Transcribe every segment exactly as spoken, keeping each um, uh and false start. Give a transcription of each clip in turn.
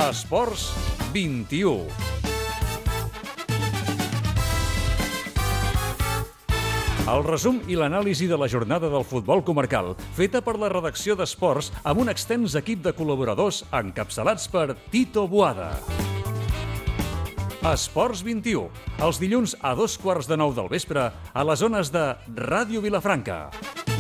Esports vint-i-u. El resum i l'anàlisi de la jornada del futbol comarcal, feta per la redacció d'Esports amb un extens equip de col·laboradors encapçalats per Tito Boada. Esports vint-i-u, els dilluns a dos quarts de nou del vespre a les zones de Ràdio Vilafranca.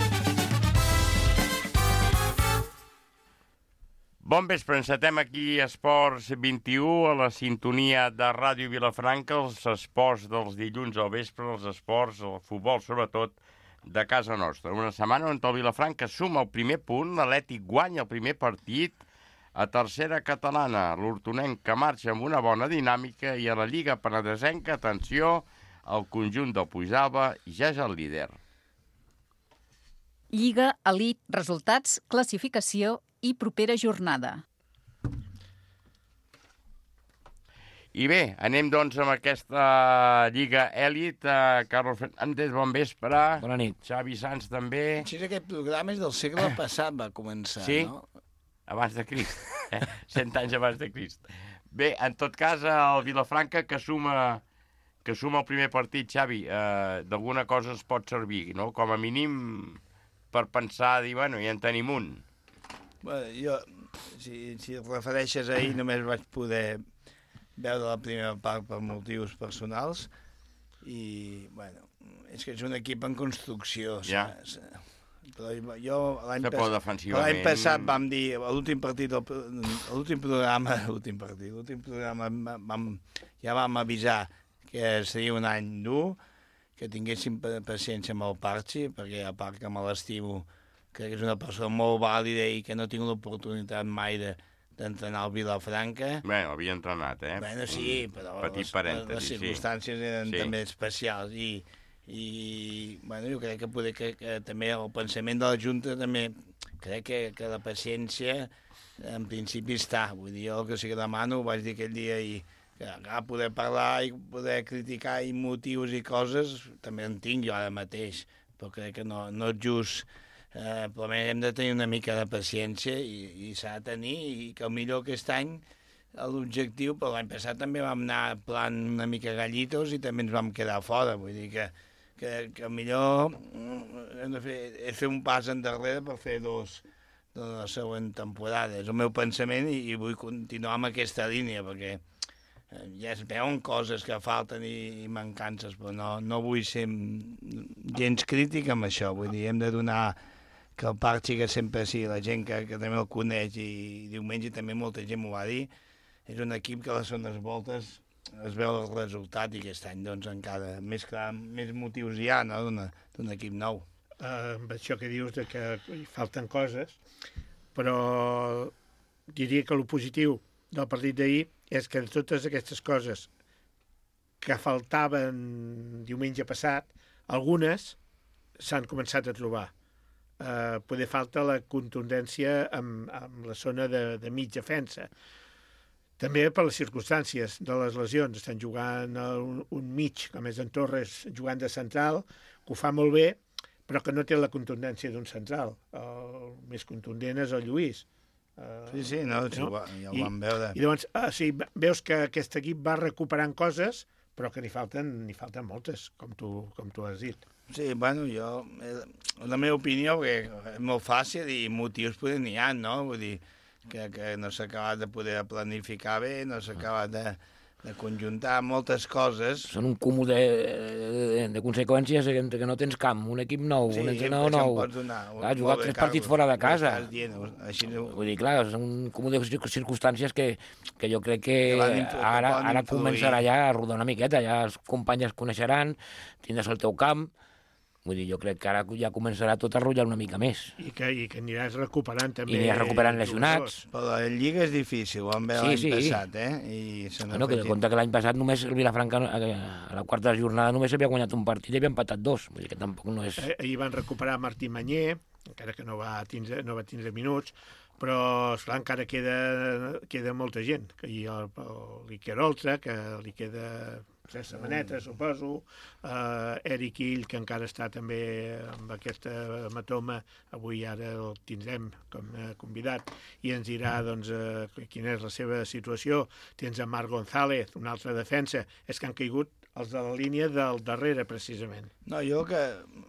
Bon vespre, encetem aquí Esports vint-i-u a la sintonia de Ràdio Vilafranca, els esports dels dilluns al vespre, els esports, el futbol sobretot, de casa nostra. Una setmana on el Vilafranca suma el primer punt, l'Atlètic guanya el primer partit, a tercera catalana, l'Hortonenc que marxa amb una bona dinàmica i a la Lliga Penedesenca, atenció, el conjunt del Puigdàlber ja és el líder. Lliga, elit, resultats, classificació i propera jornada. I bé, anem doncs amb aquesta Lliga Elit. Uh, Carlos Fernández, bon vespre. Bona nit. Xavi Sans també. Sí, aquest programa és del segle passat, va començar, sí? no? Abans de Crist, eh? Cent anys abans de Crist. Bé, en tot cas, el Vilafranca que suma, que suma el primer partit, Xavi, eh, d'alguna cosa es pot servir, no? Com a mínim per pensar, dir, bueno, ja en tenim un. Bueno, jo, si, si et refereixes ahir, només vaig poder veure la primera part per motius personals i, bueno, és que és un equip en construcció, ja. saps? Però jo l'any pas... passat vam dir, a l'últim partit, a l'últim programa, l'últim partit, l'últim programa vam, ja vam avisar que seria un any dur, que tinguéssim paciència amb el Parchi, perquè a part que me l'estimo, crec que és una persona molt vàlida i que no tinc l'oportunitat mai de, d'entrenar al Vilafranca. Bé, havia entrenat, eh? Bueno, sí, però les, les circumstàncies sí. eren sí. també especials i i bueno, jo crec que, poder, que, que també el pensament de la Junta també crec que, que la paciència en principi està, vull dir, jo el que sí que demano, ho vaig dir aquell dia i que a poder parlar i poder criticar i motius i coses també en tinc jo ara mateix, però crec que no, no és just, eh, però hem de tenir una mica de paciència i, i s'ha de tenir i que millor aquest any l'objectiu, però l'any passat també vam anar plan una mica gallitos i també ens vam quedar fora, vull dir que que, que millor hem de fer, és fer un pas endarrere per fer dos de la següent temporada. És el meu pensament i, i vull continuar amb aquesta línia, perquè ja es veuen coses que falten i, i mancances, però no, no vull ser gens crític amb això. Vull dir, hem de donar que el Parchi, que sempre sí, la gent que, que també el coneix i, i diumenge també molta gent m'ho va dir, és un equip que a les segones voltes es veu el resultat i aquest any doncs encara més clar, més motius hi ha, no?, d'un equip nou. Uh, amb això que dius de que hi falten coses, però diria que el positiu del partit d'ahir és que totes aquestes coses que faltaven diumenge passat, algunes s'han començat a trobar. Uh, poder falta la contundència amb, amb la zona de, de mig defensa. També per les circumstàncies de les lesions. Estan jugant un, un mig, com és en Torres, jugant de central, que ho fa molt bé, però que no té la contundència d'un central. El més contundent és el Lluís. Sí, sí, no, no? Ja ho vam veure. I llavors, ah, sí, veus que aquest equip va recuperant coses, però que n'hi falten, n'hi falten moltes, com tu, com tu has dit. Sí, bueno, jo, la meva opinió, perquè és molt fàcil i motius poder n'hi ha, no? Vull dir, que, que no s'ha acabat de poder planificar bé, no s'ha acabat de, de conjuntar moltes coses. Són un cúmul de, de, de conseqüències entre que no tens camp, un equip nou, sí, un entrenador nou. Has jugat tres partits fora de casa. Dient, així no... Vull dir, clar, és un cúmul de circumstàncies que, que jo crec que, que ara, ara començarà ja a rodar una miqueta, ja els companys es coneixeran, tindràs el teu camp. Vull dir, jo crec que ara ja començarà tot a rotllar una mica més. I que, i que aniràs recuperant també... I aniràs recuperant lesionats. Però la Lliga és difícil, ho vam veure sí, l'any sí. passat, eh? I se bueno, que compte que l'any passat només el Vilafranca, a la quarta jornada, només havia guanyat un partit i havia empatat dos. Vull dir que tampoc no és... Ahir van recuperar Martí Manyer, encara que no va tindre, no va tindre minuts, però esclar, encara queda, queda molta gent. I el, el, l'Iker Oltra, que li queda tres setmanetes, suposo. Uh, Eric Ill, que encara està també amb aquesta hematoma, avui ara el tindrem com a convidat, i ens dirà doncs, uh, quina és la seva situació. Tens en Marc González, una altra defensa. És que han caigut els de la línia del darrere, precisament. No, jo que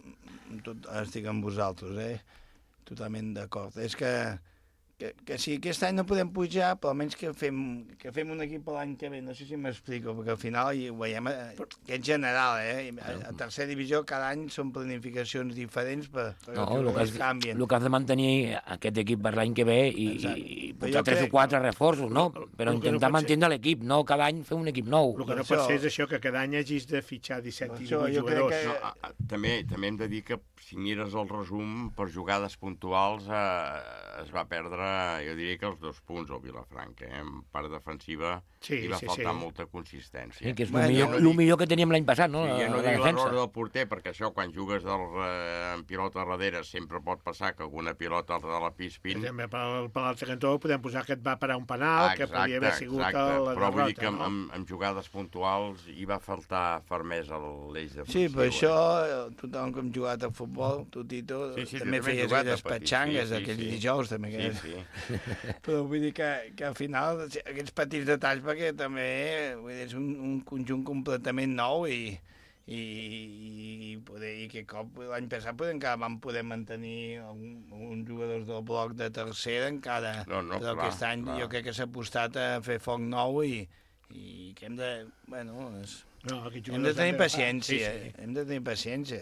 tot, estic amb vosaltres, eh? Totalment d'acord. És que Que, que si aquest any no podem pujar, però almenys que fem, que fem un equip l'any que ve. No sé si m'explico, perquè al final ho veiem que és general, eh? A, a tercera divisió cada any són planificacions diferents per, per no, que, el que, has, canvien. El que has de mantenir aquest equip per l'any que ve i, i posar tres crec... o quatre reforços, no? Però intentar no mantenir l'equip, no cada any fer un equip nou. El que no pot ser és això, que cada any hagis de fitxar disset i divuit jugadors. Que... No, a, a, també, també hem de dir que si mires el resum, per jugades puntuals eh, es va perdre, jo diria que els dos punts al Vilafranca, eh? En part defensiva sí, hi va sí, faltar sí. molta consistència. Sí, que és el bueno, millor, no millor que teníem l'any passat, no? Sí, ja no dic l'error del porter, perquè això, quan jugues del, eh, en pilota darrere, sempre pot passar que alguna pilota de la pispin... Per, per l'altre cantó podem posar que et va parar un penal, exacte, que podria haver sigut exacte. la derrota. Però vull dir que no? en, en jugades puntuals hi va faltar fermesa a l'eix de sí, per això tothom que hem jugat a futbol, tu, Tito, sí, sí, també feies aquelles petxangues, sí, sí, aquells sí. dijous, també. Que sí, sí. Però vull dir que, que al final aquests petits detalls, perquè també vull dir, és un, un conjunt completament nou i, i, i, poder, i que cop l'any passat podem, encara vam poder mantenir un, un jugadors del bloc de tercera encara, no, no, però clar, aquest any clar. Jo crec que s'ha apostat a fer foc nou i, i que hem de, bueno, és, no, hem de tenir paciència, sí, sí. hem de tenir paciència.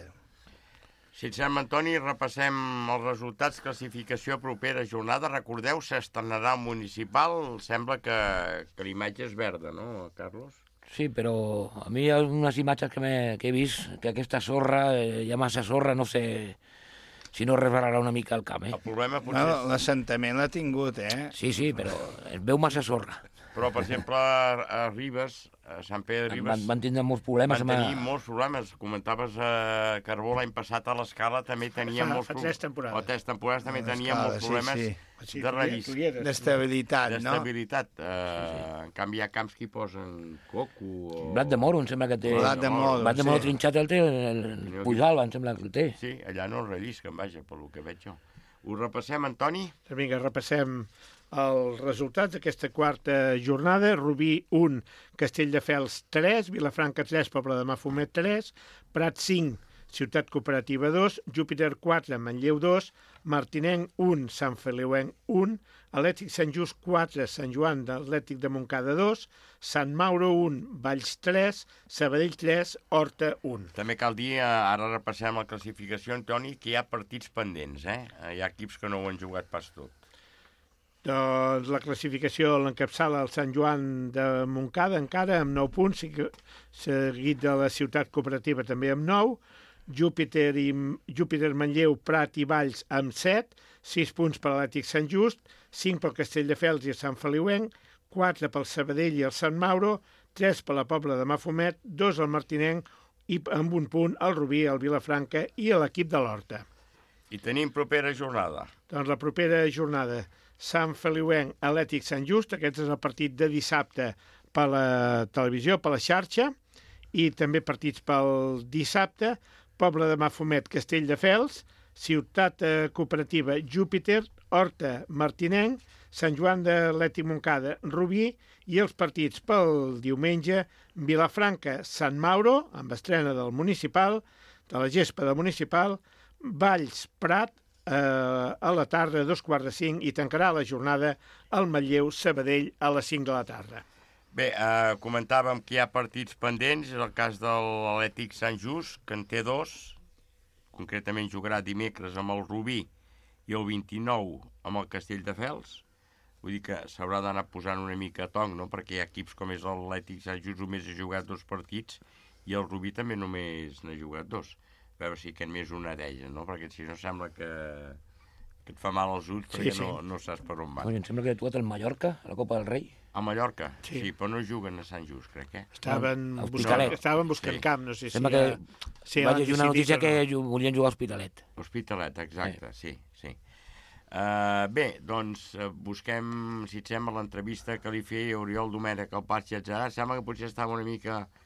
Si et sembla, Antoni, repassem els resultats, classificació propera jornada. Recordeu, s'estrenarà el municipal. Sembla que, que l'imatge és verda, no, Carlos? Sí, però a mi hi ha unes imatges que, que he vist, que aquesta sorra, eh, hi ha massa sorra, no sé si no resbalarà una mica el camp, eh? El problema potser... No, l'assentament l'ha tingut, eh? Sí, sí, però es veu massa sorra. Però, per exemple, a Ribes, a Sant Pere de Ribes... Van, van tindre molts problemes. Van tenir amb... molts problemes. Comentaves a uh, Carbó l'any passat a l'Escala també tenia fa, molts problemes. Fa tres temporades. O tres temporades també tenia molts problemes sí, sí. de rellis. D'estabilitat, no? D'estabilitat. Uh, sí, sí. En canvi, hi ha camps que hi posen coco o... Blat de moro, em sembla que té... Blat de moro, Blat de moro sí. trinxat el té, el, el Pujal, em sembla que el té. Sí, allà no el rellisquen, vaja, pel que veig jo. Ho repassem, Antoni? Vinga, repassem els resultats d'aquesta quarta jornada. Rubí un, Castelldefels tres, Vilafranca tres, Pobla de Mafumet tres, Prat cinc, Ciutat Cooperativa dos, Júpiter quatre, Manlleu dos, Martinenc un, Sant Feliuenc un, Atlètic Sant Just quatre, Sant Joan d'Atlètic de Montcada dos, Sant Mauro un, Valls tres, Sabadell tres, Horta un. També cal dir, ara repassem la classificació, Antoni, que hi ha partits pendents, eh? Hi ha equips que no ho han jugat pas tot. Doncs la classificació l'encapçala el Sant Joan de Montcada encara amb nou punts, seguit de la Ciutat Cooperativa també amb nou, Júpiter, i, Júpiter, Manlleu, Prat i Valls amb set, sis punts per l'Atlètic Sant Just, cinc pel Castelldefels i el Sant Feliuenc, quatre pel Sabadell i el Sant Mauro, tres per la Pobla de Mafumet, dos al Martinenc i amb un punt el Rubí, el Vilafranca i l'equip de l'Horta. I tenim propera jornada. Doncs la propera jornada, Sant Feliuenc, Atlètic Sant Just, aquest és el partit de dissabte per la televisió, per la xarxa, i també partits pel dissabte, Pobla de Mafumet, Castelldefels, Ciutat Cooperativa, Júpiter, Horta, Martinenc, Sant Joan d'Atlètic Montcada, Rubí, i els partits pel diumenge, Vilafranca, Sant Mauro, amb estrena del municipal, de la gespa del municipal, Valls, Prat, eh, a la tarda, dos quarts de cinc, i tancarà la jornada al Manlleu, Sabadell, a les cinc de la tarda. Bé, eh, comentàvem que hi ha partits pendents, és el cas de l'Atlètic Sant Just, que en té dos, concretament jugarà dimecres amb el Rubí i el vint-i-nou amb el Castelldefels. Vull dir que s'haurà d'anar posant una mica a tonc, no? Perquè hi ha equips com és l'Atlètic Sant Just, només ha jugat dos partits, i el Rubí també només n'ha jugat dos. A veure si aquest mes una d'ells, no? Perquè si no sembla que, que et fa mal als ulls, perquè sí, sí. No, no saps per on van. Em sembla que ha jugat el Mallorca, a la Copa del Rei. A Mallorca? Sí, sí, però no juguen a Sant Just, crec, eh? Estaven, buscant, estaven buscant sí. camp, no sé si... Sembla que sí, va llegir una notícia no. que volien jugar a Hospitalet. Hospitalet, exacte, sí, sí. sí. Uh, bé, doncs uh, busquem, si et sembla, l'entrevista que li feia Oriol Domènech al Parc Llatzarà. Sembla que potser estava una mica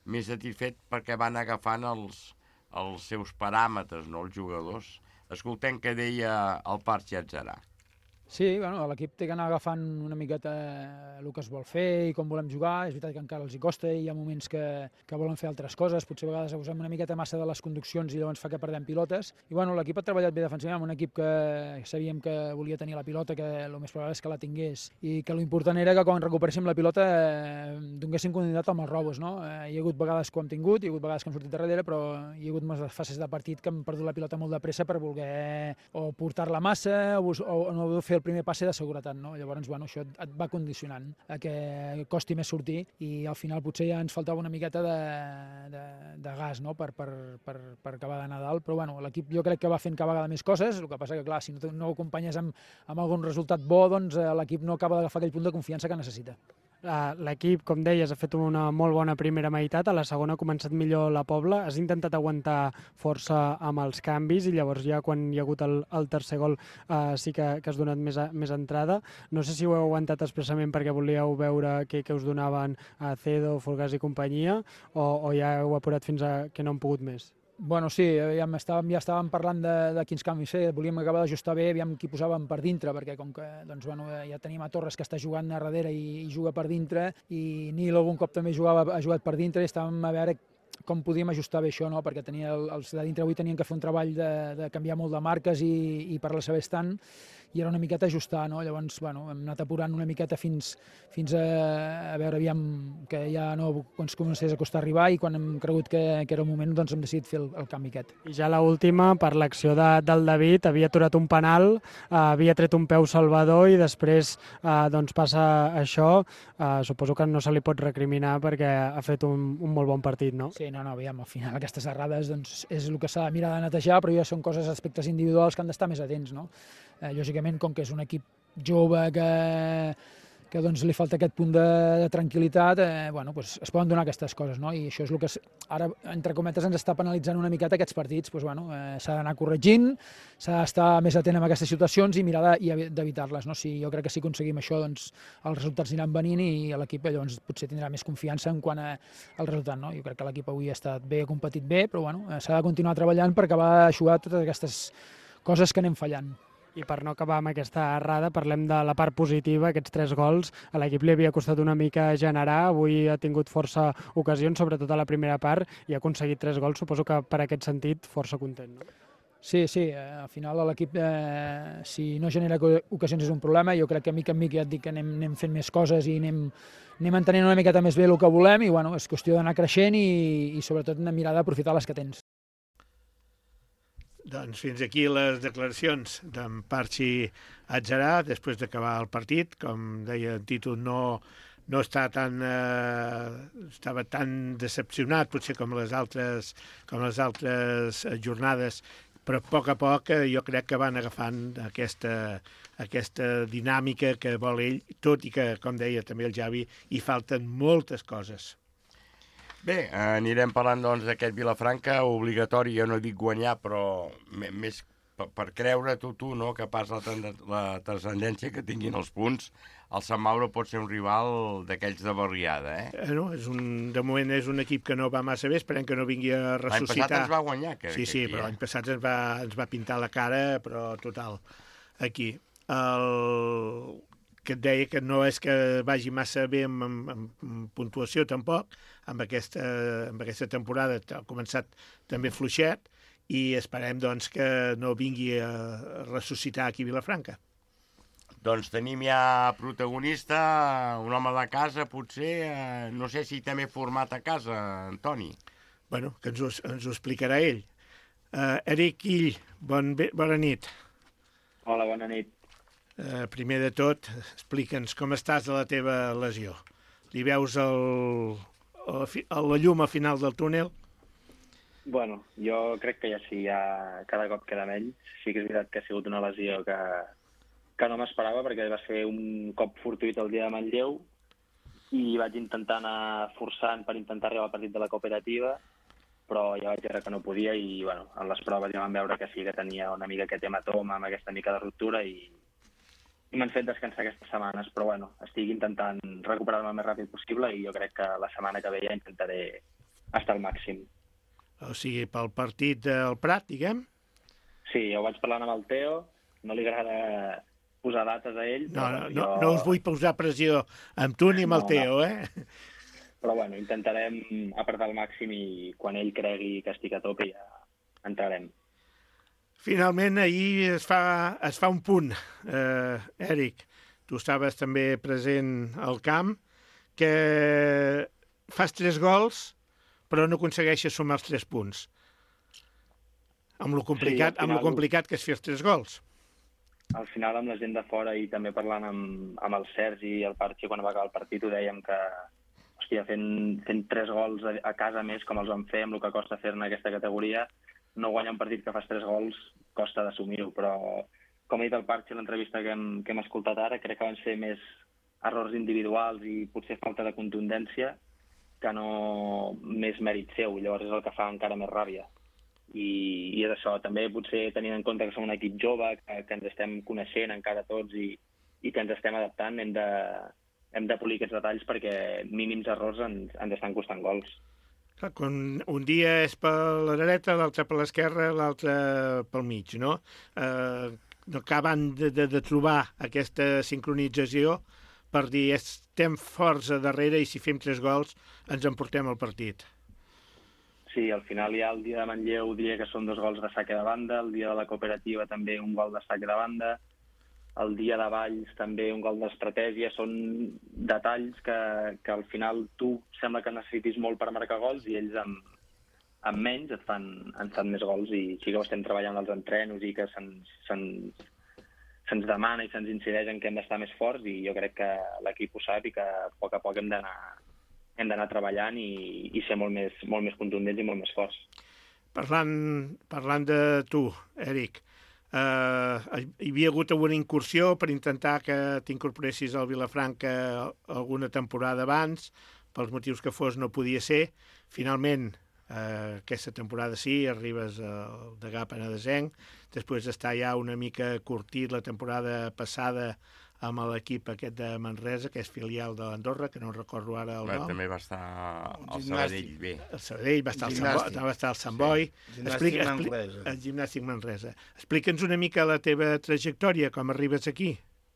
més satisfet perquè van agafant els, els seus paràmetres, no, els jugadors. Escoltem què deia el Parchi Adjara. Sí, bueno, l'equip té que anar agafant una miqueta el que es vol fer i com volem jugar. És veritat que encara els hi costa i hi ha moments que, que volen fer altres coses. Potser a vegades abusem una miqueta massa de les conduccions i llavors fa que perdem pilotes. I bueno, l'equip ha treballat bé defensivament, amb un equip que sabíem que volia tenir la pilota, que el més probable és que la tingués. I que l'important era que quan recuperéssim la pilota eh, donéssim continuïtat amb els robos. No? Eh, hi ha hagut vegades que ho hem tingut, hi ha hagut vegades que hem sortit de darrere, però hi ha hagut moltes fases de partit que hem perdut la pilota molt de pressa per voler o portar-la massa o, o, o no fer el primer passe de seguretat, no? Llavors, bueno, això et va condicionant a que costi més sortir i al final potser ja ens faltava una miqueta de, de, de gas, no? per, per, per, per acabar d'anar dalt, però bueno, l'equip jo crec que va fent cada vegada més coses, el que passa que clar, si no, no ho acompanyes amb, amb algun resultat bo, doncs l'equip no acaba d'agafar aquell punt de confiança que necessita. L'equip, com deies, ha fet una molt bona primera meitat, a la segona ha començat millor la Pobla, has intentat aguantar força amb els canvis i llavors ja quan hi ha hagut el, el tercer gol eh, sí que, que has donat més, a, més entrada. No sé si ho heu aguantat expressament perquè volíeu veure què, què us donaven a Cedo, Folgàs i companyia o, o ja heu apurat fins a que no han pogut més? Bueno, sí, ja estàvem, ja estàvem parlant de, de quins canvis fer, volíem acabar d'ajustar bé, aviam qui posàvem per dintre, perquè com que doncs, bueno, ja tenim a Torres que està jugant a darrere i, i juga per dintre, i Nil algun cop també jugava, ha jugat per dintre, i estàvem a veure com podíem ajustar bé això, no? Perquè tenia el, els de dintre avui tenien que fer un treball de, de canviar molt de marques i, i per la seva estant, i era una miqueta ajustar, no? Llavors, bueno, hem anat apurant una miqueta fins, fins a, a veure aviam que ja no ens comencés a costar arribar i quan hem cregut que, que era el moment doncs hem decidit fer el, el canvi aquest. I ja l'última, per l'acció de, del David, havia aturat un penal, eh, havia tret un peu salvador i després eh, doncs passa això. Eh, suposo que no se li pot recriminar perquè ha fet un, un molt bon partit, no? Sí, no, no, aviam, al final aquestes errades doncs, és el que s'ha de mirar de netejar, però ja són coses, aspectes individuals que han d'estar més atents, no? Eh, lògicament, com que és un equip jove que, que doncs, li falta aquest punt de, de tranquil·litat, eh, bueno, doncs es poden donar aquestes coses, no? I això és el que ara, entre cometes, ens està penalitzant una miqueta aquests partits. Doncs, bueno, eh, s'ha d'anar corregint, s'ha d'estar més atent amb aquestes situacions i mirar d'evitar-les. No? Si jo crec que si aconseguim això, doncs els resultats aniran venint i l'equip llavors potser tindrà més confiança en quant al resultat. No? Jo crec que l'equip avui ha estat bé, ha competit bé, però bueno, s'ha de continuar treballant per acabar d'eixugar totes aquestes coses que anem fallant. I per no acabar amb aquesta errada, parlem de la part positiva, aquests tres gols. A l'equip li havia costat una mica generar, avui ha tingut força ocasions, sobretot a la primera part, i ha aconseguit tres gols, suposo que per aquest sentit força content, no? Sí, sí, eh, al final l'equip, eh, si no genera ocasions és un problema. Jo crec que mica en mica ja et dic que anem, anem fent més coses i anem, anem entenent una miqueta més bé el que volem i bueno, és qüestió d'anar creixent i, i sobretot mirar d'aprofitar les que tens. Doncs fins aquí les declaracions d'en Parchi Adjara després d'acabar el partit. Com deia en Tito, no, no està tan, eh, estava tan decepcionat potser com les altres, com les altres jornades, però a poc a poc jo crec que van agafant aquesta, aquesta dinàmica que vol ell, tot i que, com deia també el Javi, hi falten moltes coses. Bé, anirem parlant doncs d'aquest Vilafranca, obligatori, jo no dic guanyar, però més per, per creure tu, tu, no?, que pas la, la transcendència que tinguin els punts, el Sant Mauro pot ser un rival d'aquells de barriada, eh? eh no, és un, de moment és un equip que no va massa bé, esperem que no vingui a ressuscitar. L'any passat ens va guanyar. Que, sí, sí, aquí, però eh? l'any passat ens va, ens va pintar la cara, però total, aquí. El... que et deia que no és que vagi massa bé amb, amb, amb puntuació tampoc, amb aquesta, amb aquesta temporada ha començat també fluixet i esperem doncs, que no vingui a ressuscitar aquí a Vilafranca. Doncs tenim ja protagonista, un home de casa, potser, eh, no sé si també format a casa, Antoni. Bueno, que ens ho, ens ho explicarà ell. Uh, Eric Ill, bon, bona nit. Hola, bona nit. Uh, primer de tot, explica'ns com estàs de la teva lesió. Li veus el, el, el, la llum al final del túnel? Bueno, jo crec que ja sí, ja cada cop queda menys. Sí que és veritat que ha sigut una lesió que, que no m'esperava perquè va ser un cop fortuït el dia de Manlleu i vaig intentar anar forçant per intentar arribar al partit de la cooperativa, però ja vaig veure que no podia i bueno, en les proves ja vam veure que sí que tenia una mica aquest hematoma amb aquesta mica de ruptura i i m'han fet descansar aquestes setmanes, però bueno, estic intentant recuperar-me el més ràpid possible i jo crec que la setmana que ve ja intentaré estar al màxim. O sigui, pel partit del Prat, diguem? Sí, jo vaig parlant amb el Teo, no li agrada posar dates a ell. No, no, no, jo... no us vull posar pressió amb tu ni amb no, el Teo, no. eh? Però bueno, intentarem apretar al màxim i quan ell cregui que estic a tope ja entrarem. Finalment, ahir es fa, es fa un punt, eh, Eric. Tu estaves també present al camp, que fas tres gols, però no aconsegueixes sumar els tres punts. Amb lo complicat, sí, final, amb lo complicat que és fer els tres gols. Al final, amb la gent de fora i també parlant amb, amb el Sergi i el Parchi, quan va acabar el partit, ho dèiem que hòstia, fent, fent tres gols a, a casa més, com els vam fer, amb el que costa fer-ne aquesta categoria, no guanyar un partit que fas tres gols costa d'assumir-ho, però com ha dit el Parchi a l'entrevista que, hem, que hem escoltat ara, crec que van ser més errors individuals i potser falta de contundència que no més mèrit seu, llavors és el que fa encara més ràbia. I, i és això, també potser tenint en compte que som un equip jove, que, que ens estem coneixent encara tots i, i que ens estem adaptant, hem de, hem de polir aquests detalls perquè mínims errors ens, ens estan costant gols. Clar, quan un dia és per la dreta, l'altre per l'esquerra, l'altre pel mig, no? Eh, no acaben de, de, de trobar aquesta sincronització per dir estem forts a darrere i si fem tres gols ens emportem el partit. Sí, al final ja el dia de Manlleu diria que són dos gols de saque de banda, el dia de la cooperativa també un gol de saque de banda, el dia de Valls també un gol d'estratègia, són detalls que, que al final tu sembla que necessitis molt per marcar gols i ells amb, amb menys et fan, et fan més gols i sí que ho estem treballant als entrenos i que se'ns, se'ns, se'ns demana i se'ns incideix en que hem d'estar més forts i jo crec que l'equip ho sap i que a poc a poc hem d'anar hem d'anar treballant i, i ser molt més, molt més contundents i molt més forts. Parlant, parlant de tu, Eric, eh, hi havia hagut alguna incursió per intentar que t'incorporessis al Vilafranca alguna temporada abans, pels motius que fos no podia ser. Finalment, eh, aquesta temporada sí, arribes al Degà Penedesenc, després d'estar ja una mica curtit la temporada passada amb l'equip aquest de Manresa, que és filial de l'Andorra, que no recordo ara el Bé, nom. També va estar al Sabadell, bé. El Sabadell, va estar al Sant Boi. Va estar al Sant Boi. Sí. Gimnàstic Manresa. El Gimnàstic Manresa. Explica'ns una mica la teva trajectòria, com arribes aquí.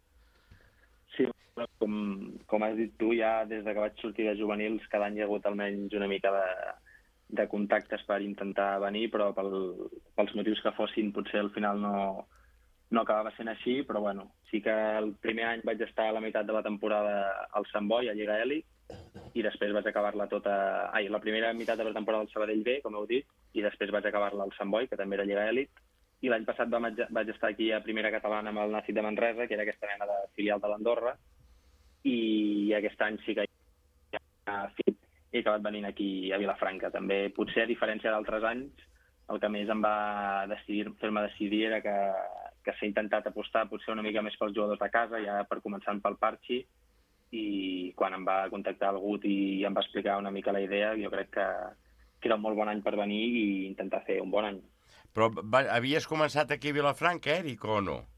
Sí, com, com has dit tu, ja des de que vaig sortir de juvenils, cada any hi ha hagut almenys una mica de, de contactes per intentar venir, però pel, pels motius que fossin potser al final no... no acabava sent així, però bueno, sí que el primer any vaig estar a la meitat de la temporada al Sant Boi, a Lliga Elit, i després vaig acabar-la tota... Ai, la primera meitat de la temporada al Sabadell B, com heu dit, i després vaig acabar-la al Sant Boi, que també era Lliga Elit, i l'any passat vaig estar aquí a Primera Catalana amb el Nàcid de Manresa, que era aquesta mena de filial de l'Andorra, i aquest any sí que he acabat venint aquí a Vilafranca. També, potser a diferència d'altres anys, el que més em va decidir, fer-me decidir era que, que s'ha intentat apostar potser una mica més pels jugadors de casa, ja per començant pel Parchi, i quan em va contactar el Gut i em va explicar una mica la idea, jo crec que, que era un molt bon any per venir i intentar fer un bon any. Però va, havies començat aquí a Vilafranca, Eric, o no?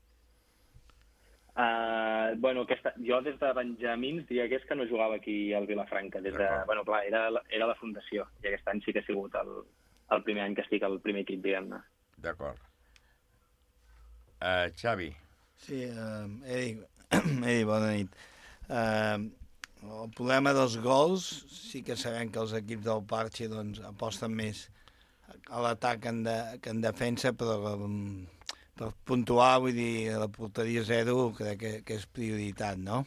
Uh, bueno, aquesta, jo des de Benjamins diria que és que no jugava aquí al Vilafranca. Des de, bueno, clar, era, era la fundació, i aquest any sí que ha sigut el, el primer any que estic al primer equip, diguem-ne. D'acord. Uh, Xavi. Sí, uh, Eric, Eric, bona nit. Uh, el problema dels gols, sí que sabem que els equips del Parchi doncs, aposten més a l'atac que, de, que en defensa, però um, per puntuar, vull dir, la porteria zero crec que, que és prioritat, no?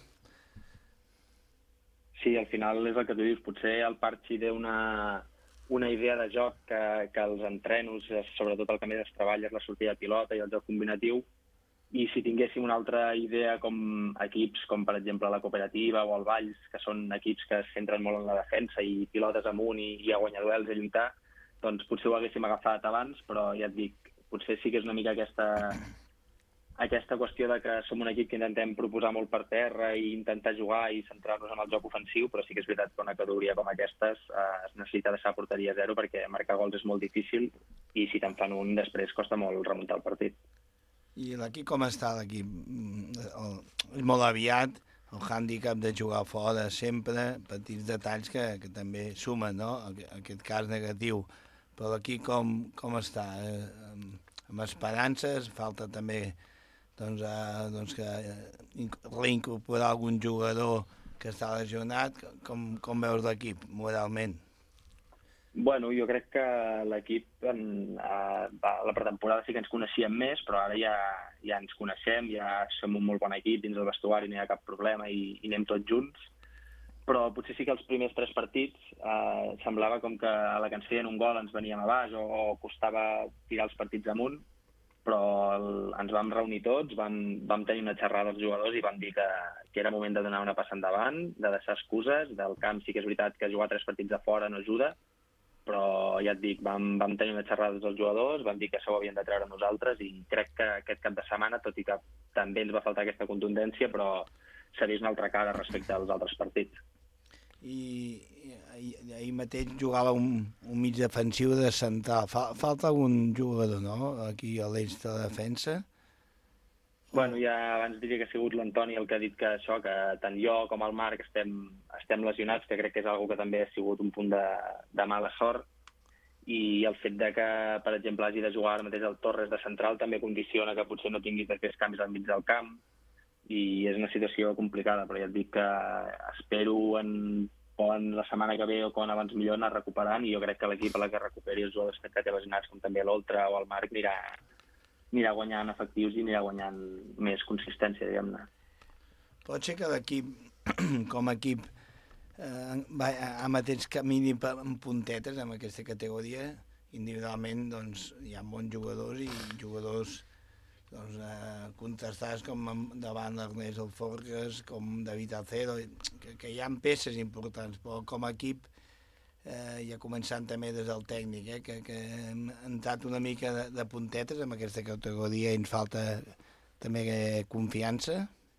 Sí, al final és el que tu dius. Potser el Parchi té una... una idea de joc que, que els entrenos, sobretot el que més es treballa és la sortida de pilota i el joc combinatiu, i si tinguéssim una altra idea com equips com per exemple la Cooperativa o el Valls, que són equips que es centren molt en la defensa i pilotes amunt i, i a guanyar duels i a lluitar, doncs potser ho haguéssim agafat abans, però ja et dic, potser sí que és una mica aquesta, aquesta qüestió de que som un equip que intentem proposar molt per terra i intentar jugar i centrar-nos en el joc ofensiu, però sí que és veritat que una categoria com aquestes eh, es necessita deixar porteria zero perquè marcar gols és molt difícil i si te'n fan un després costa molt remuntar el partit. I l'equip com està? L'equip és molt aviat, el hàndicap de jugar fora sempre, petits detalls que, que també sumen, no?, aquest cas negatiu. Però aquí com, com està? Eh, amb esperances, falta també doncs, eh, doncs que eh, reincorporar algun jugador que està lesionat. Com, com veus l'equip moralment? Bueno, jo crec que l'equip en, a, a la pretemporada sí que ens coneixíem més, però ara ja, ja ens coneixem, ja som un molt bon equip dins del vestuari, no hi ha cap problema i, i anem tots junts. Però potser sí que els primers tres partits eh, semblava com que a la que ens feien un gol ens veníem a baix o, o costava tirar els partits amunt, però el, ens vam reunir tots, vam, vam tenir una xerrada els jugadors i vam dir que, que era moment de donar una passa endavant, de deixar excuses. Del camp sí que és veritat que jugar tres partits a fora no ajuda, però ja et dic, vam, vam tenir una xerrada dels jugadors, vam dir que això ho havien de treure nosaltres i crec que aquest cap de setmana, tot i que també ens va faltar aquesta contundència, però s'ha vist una altra cara respecte als altres partits. I, i ahir mateix jugava un, un mig defensiu de central. Fa, falta algun jugador, no?, aquí a l'eix de la defensa? Bueno, ja abans diria que ha sigut l'Antoni el que ha dit que això, que tant jo com el Marc estem, estem lesionats, que crec que és una que també ha sigut un punt de, de mala sort, i el fet de que, per exemple, hagi de jugar ara mateix el Torres de central també condiciona que potser no tinguis aquests canvis al mig del camp, i és una situació complicada, però ja et dic que espero en, en la setmana que ve o quan abans millor anar recuperant, i jo crec que l'equip a la que recuperi els jugadors que té lesionats, com també l'Oltra o el Marc, anirà, anirà guanyant efectius i anirà guanyant més consistència, diguem-ne. Pot ser que l'equip, com a equip, eh, va a mateix camini en puntetes en aquesta categoria. Individualment doncs, hi ha bons jugadors i jugadors doncs, eh, contrastats com davant l'Ernest Alforques, com David Alcero, que, que hi ha peces importants, però com a equip, eh, ja començant també des del tècnic, eh, que, que hem entrat una mica de, de puntetes en aquesta categoria i ens falta també confiança.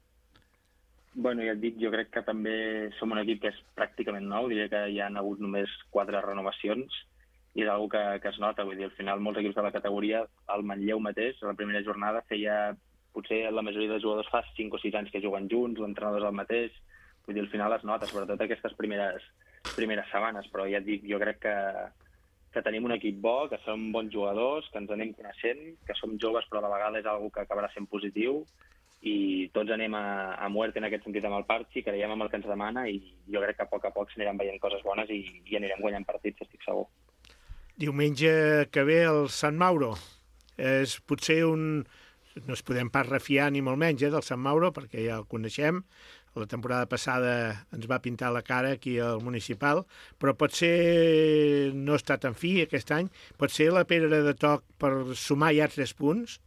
Bueno, ja et dic, jo crec que també som un equip que és pràcticament nou, diria que hi ha hagut només quatre renovacions, i és una que, que es nota, vull dir, al final molts equips de la categoria, el Manlleu mateix, a la primera jornada feia, potser la majoria de jugadors fa cinc o sis anys que juguen junts, l'entrenador és el mateix, vull dir, al final es nota, sobretot aquestes primeres, primeres setmanes, però ja et dic, jo crec que, que tenim un equip bo, que som bons jugadors, que ens anem coneixent, que som joves però a la vegada és una que acabarà sent positiu, i tots anem a, a muerte en aquest sentit amb el Parchi, creiem amb el que ens demana, i jo crec que a poc a poc s'aniran veient coses bones i, i anirem guanyant partits, estic segur. Diumenge que ve el Sant Mauro. És potser un... No es podem pas refiar ni molt menys eh, del Sant Mauro, perquè ja el coneixem. La temporada passada ens va pintar la cara aquí al municipal, però potser no està tan fi aquest any. Pot ser la pedra de toc per sumar ja tres punts?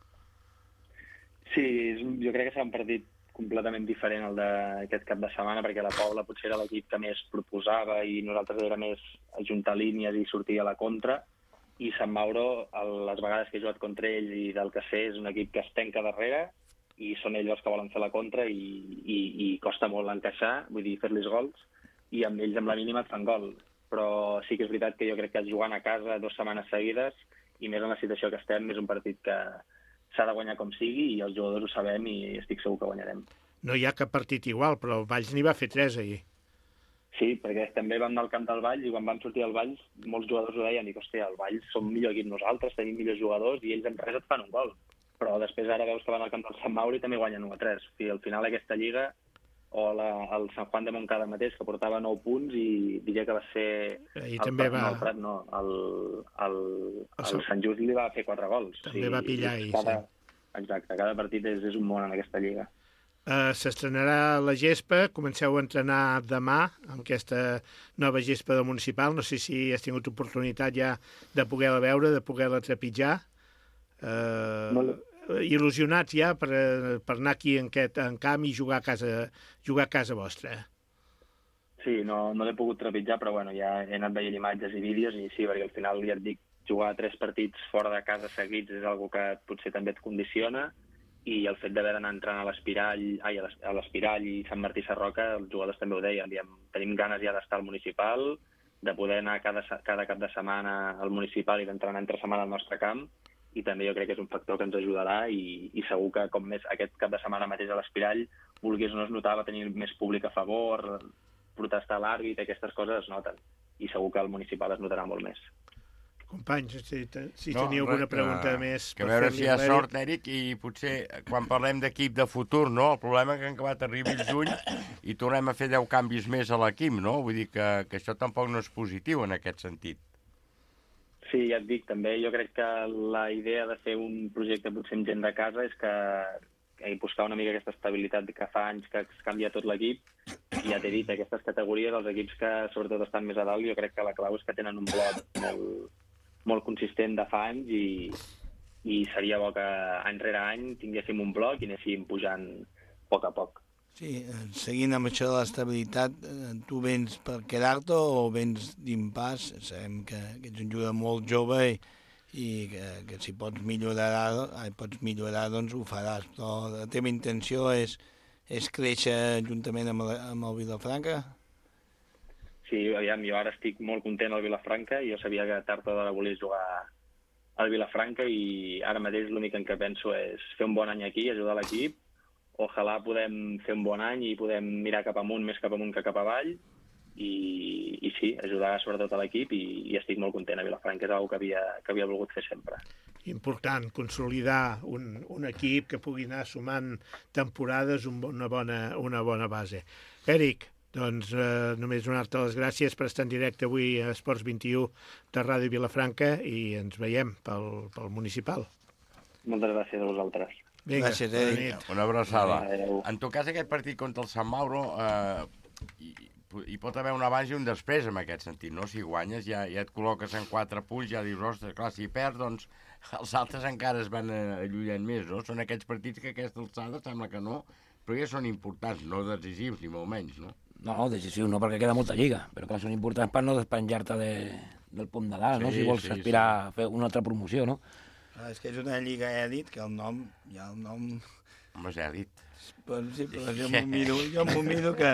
Sí, jo crec que serà un partit completament diferent al d'aquest cap de setmana, perquè la Pobla potser era l'equip que més proposava i nosaltres era més ajuntar línies i sortir a la contra, i Sant Mauro, les vegades que he jugat contra ells i del que sé, és un equip que es tanca darrere i són ells els que volen fer la contra i, i, i costa molt encaixar, vull dir, fer-los gols, i amb ells amb la mínima et fan gol. Però sí que és veritat que jo crec que jugant a casa dues setmanes seguides, i més en la situació que estem, és un partit que s'ha de guanyar com sigui i els jugadors ho sabem i estic segur que guanyarem. No hi ha cap partit igual, però el Valls n'hi va fer tres ahir. Sí, perquè també vam anar al camp del Valls i quan vam sortir al Valls molts jugadors ho deien, dic, hòstia, el Valls som millor equip nosaltres, tenim millors jugadors i ells en res et fan un gol. Però després ara veus que van al camp del Sant Mauri i també guanyen u a tres. O sigui, al final aquesta lliga, o la, el Sant Juan de Montcada mateix, que portava nou punts i diria que va ser... I el també Prat, va... No, el Prat no, el, el, el, el Sant Just li va fer quatre gols. També o sigui, va pillar ahir, cada... sí. Exacte, cada partit és, és un món en aquesta lliga. Uh, S'estrenarà la gespa, comenceu a entrenar demà amb aquesta nova gespa del municipal. No sé si has tingut oportunitat ja de poder-la veure, de poder-la trepitjar. Uh, Molt... Il·lusionats ja per, per anar aquí en, aquest, en camp i jugar a casa, jugar a casa vostra. Sí, no, no l'he pogut trepitjar, però bueno, ja he anat veient imatges i vídeos i sí, perquè al final ja et dic, jugar tres partits fora de casa seguits és algo que potser també et condiciona, i el fet d'haver d'anar entrant a l'Espirall, ai, a l'Espirall i Sant Martí Sarroca, els jugadors també ho deien, diem, tenim ganes ja d'estar al municipal, de poder anar cada, cada cap de setmana al municipal i d'entrenar entre setmana al nostre camp, i també jo crec que és un factor que ens ajudarà i, i segur que com més aquest cap de setmana mateix a l'Espirall vulguis o no es notava tenir més públic a favor, protestar a l'àrbit, aquestes coses es noten. I segur que el municipal es notarà molt més. Companys, si, si no, teniu alguna pregunta que, més... Que a veure si hi ha sort, Èric, i potser quan parlem d'equip de futur, no? El problema és que han acabat arribi el juny i tornem a fer deu canvis més a l'equip, no? Vull dir que, que això tampoc no és positiu en aquest sentit. Sí, ja et dic, també jo crec que la idea de fer un projecte potser amb gent de casa és que, que buscar una mica aquesta estabilitat que fa anys que es canvia tot l'equip. I ja t'he dit, aquestes categories, els equips que sobretot estan més a dalt, jo crec que la clau és que tenen un bloc molt, molt consistent de fa anys i, i seria bo que any rere any tinguéssim un bloc i anéssim pujant a poc a poc. Sí, seguint amb això de l'estabilitat, tu vens per quedar-te o vens d'impàs? Sabem que, que ets un jugador molt jove i, i que, que si pots millorar, ai, pots millorar, doncs ho faràs. Però la teva intenció és, és créixer juntament amb, la, amb el Vilafranca? Sí, aviam, jo ara estic molt content al Vilafranca i jo sabia que tard o d'hora volia jugar al Vilafranca i ara mateix l'únic en què penso és fer un bon any aquí, ajudar l'equip. Ojalà podem fer un bon any i podem mirar cap amunt, més cap amunt que cap avall i, i sí, ajudar sobretot a l'equip i, i estic molt content a Vilafranca, és una que havia, que havia volgut fer sempre. Important, consolidar un, un equip que pugui anar sumant temporades, un, una, bona, una bona base. Èric, doncs eh, només donar-te les gràcies per estar en directe avui a Esports vint-i-u de Ràdio Vilafranca i ens veiem pel, pel municipal. Moltes gràcies a vosaltres. Vinga, gràcies, Èric. Una abraçada. Adéu. En tot cas, aquest partit contra el Sant Mauro eh, hi, hi pot haver un abans i un després en aquest sentit, no? Si guanyes ja, ja et col·loques en quatre punts, ja dius, ostres, clar, si perds, doncs els altres encara es van allunyant més, no? Són aquests partits que a aquesta alçada sembla que no, però ja són importants, no decisius ni molt menys, no? No, decisiu no, perquè queda molta lliga, però clar, són importants per no despenjar-te de, del punt de dalt, sí, no? Si vols sí, aspirar sí. a fer una altra promoció, no? Ah, és que és una lliga èlit, que el nom, ja el nom... Home, és èlit. Però, sí, però jo m'ho miro, jo m'ho miro que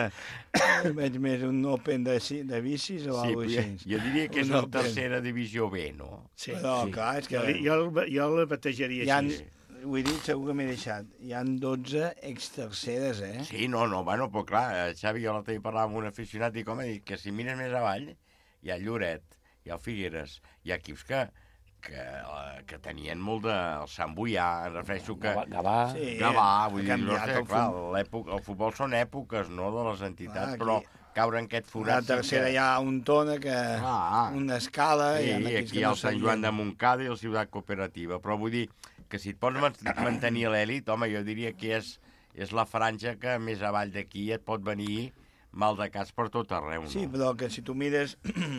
veig més un Open de, de bicis o sí, alguna cosa així. Jo diria que és una tercera divisió B, no? Sí, però sí. Clar, és que... Jo, jo, jo el batejaria així. Sí. Ho he dit, segur que m'he deixat. Hi han dotze exterceres, eh? Sí, no, no, bueno, però clar, Xavi, jo l'altre dia parlava amb un aficionat i com ha dit que si mires més avall, hi ha Lloret, hi ha Figueres, hi ha equips que, que, que tenien molt de... El Sant Boià, em refereixo que... Gavà. Sí, Gavà, vull dir, no sé, clar, el futbol són èpoques, no?, de les entitats, clar, però caure en aquest forat... La tercera que... hi ha un Tona, que... Ah, una escala... Sí, i aquí hi ha el Sant Joan de Montcada i el Ciutat Cooperativa, però vull dir que si et pots mantenir a l'èlit, home, jo diria que és, és la franja que més avall d'aquí et pot venir mal de cas per tot arreu, no? Sí, però que si tu mires...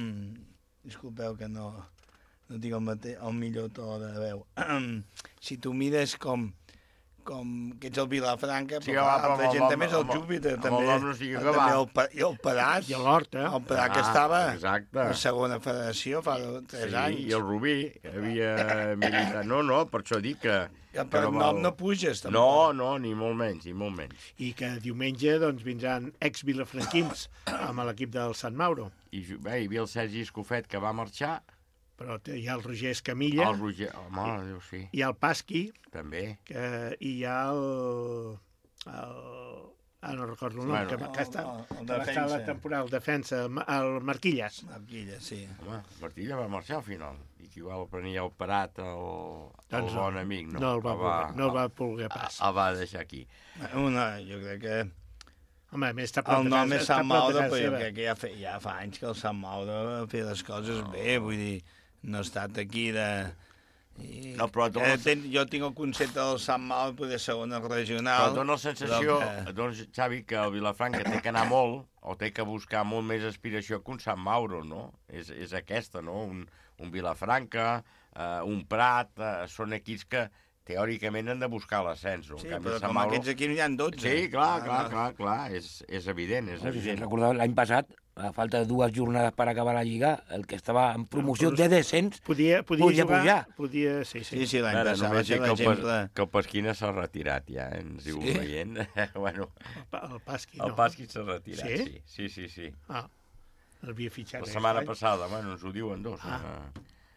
Disculpeu que no, no tinc el, mate... el millor to de veu. Si tu mires com... com que ets el Vilafranca, sí, però clar, altra gent també és el Júpiter, també, no sigui també el, i el Perat, i l'Horta, el Perat que estava exacte. a segona federació fa tres sí, anys. I el Rubí, que havia militat. No, no, per això dic que... Ja, per no, no puges, també. No, no, ni molt menys, ni molt menys. I que diumenge doncs, vindran ex-vilafranquins amb l'equip del Sant Mauro. I bé, hi havia el Sergi Escofet, que va marxar. Però hi ha el Roger Escamilla. El Roger, home, Déu sí. Hi ha el Pasqui. També. Que, I hi ha el... el ah, no recordo el nom, bueno, que, que, està, el, el que va estar a la temporada, el defensa, el Marquilles. Marquilles, sí. Home, Marquilles va marxar al final. I que igual prenia el Prat, el, el doncs bon amic, no? No el va, va, voler, no el va poder pas. El va deixar aquí. Una, jo crec que... Home, a més, està el nom és Sant Mauro, però jo crec que ja, fe, ja fa anys que el Sant Mauro feia les coses no. bé, vull dir... No ha estat aquí de... I... No, però dona... eh, ten... Jo tinc el concepte del Sant Mauro, poder segona regional... Però dona la sensació, que... doncs, Xavi, que el Vilafranca té que anar molt, o té que buscar molt més aspiració que un Sant Mauro, no? És, és aquesta, no? Un, un Vilafranca, eh, un Prat, eh, són equips que teòricament han de buscar l'ascens. Sí, però com Mauro... aquests equips n'hi ha dotze. Sí, clar, ah, clar, clar, clar, és, és evident, és no, evident. Si recordeu, l'any passat, a falta de dues jornades per acabar la Lliga, el que estava en promoció de descens podia, podia, podia jugar, pujar. Podia, sí, sí. Sí, sí, l'any passat va ser l'exemple... Que el Pasquina s'ha retirat ja, ens diu sí? veient. bueno, el Pasqui, no. El Pasqui s'ha retirat, sí? Sí, sí, sí. sí. Ah, l'havia fitxat. La setmana passada, bueno, ens ho diuen dos. Ah.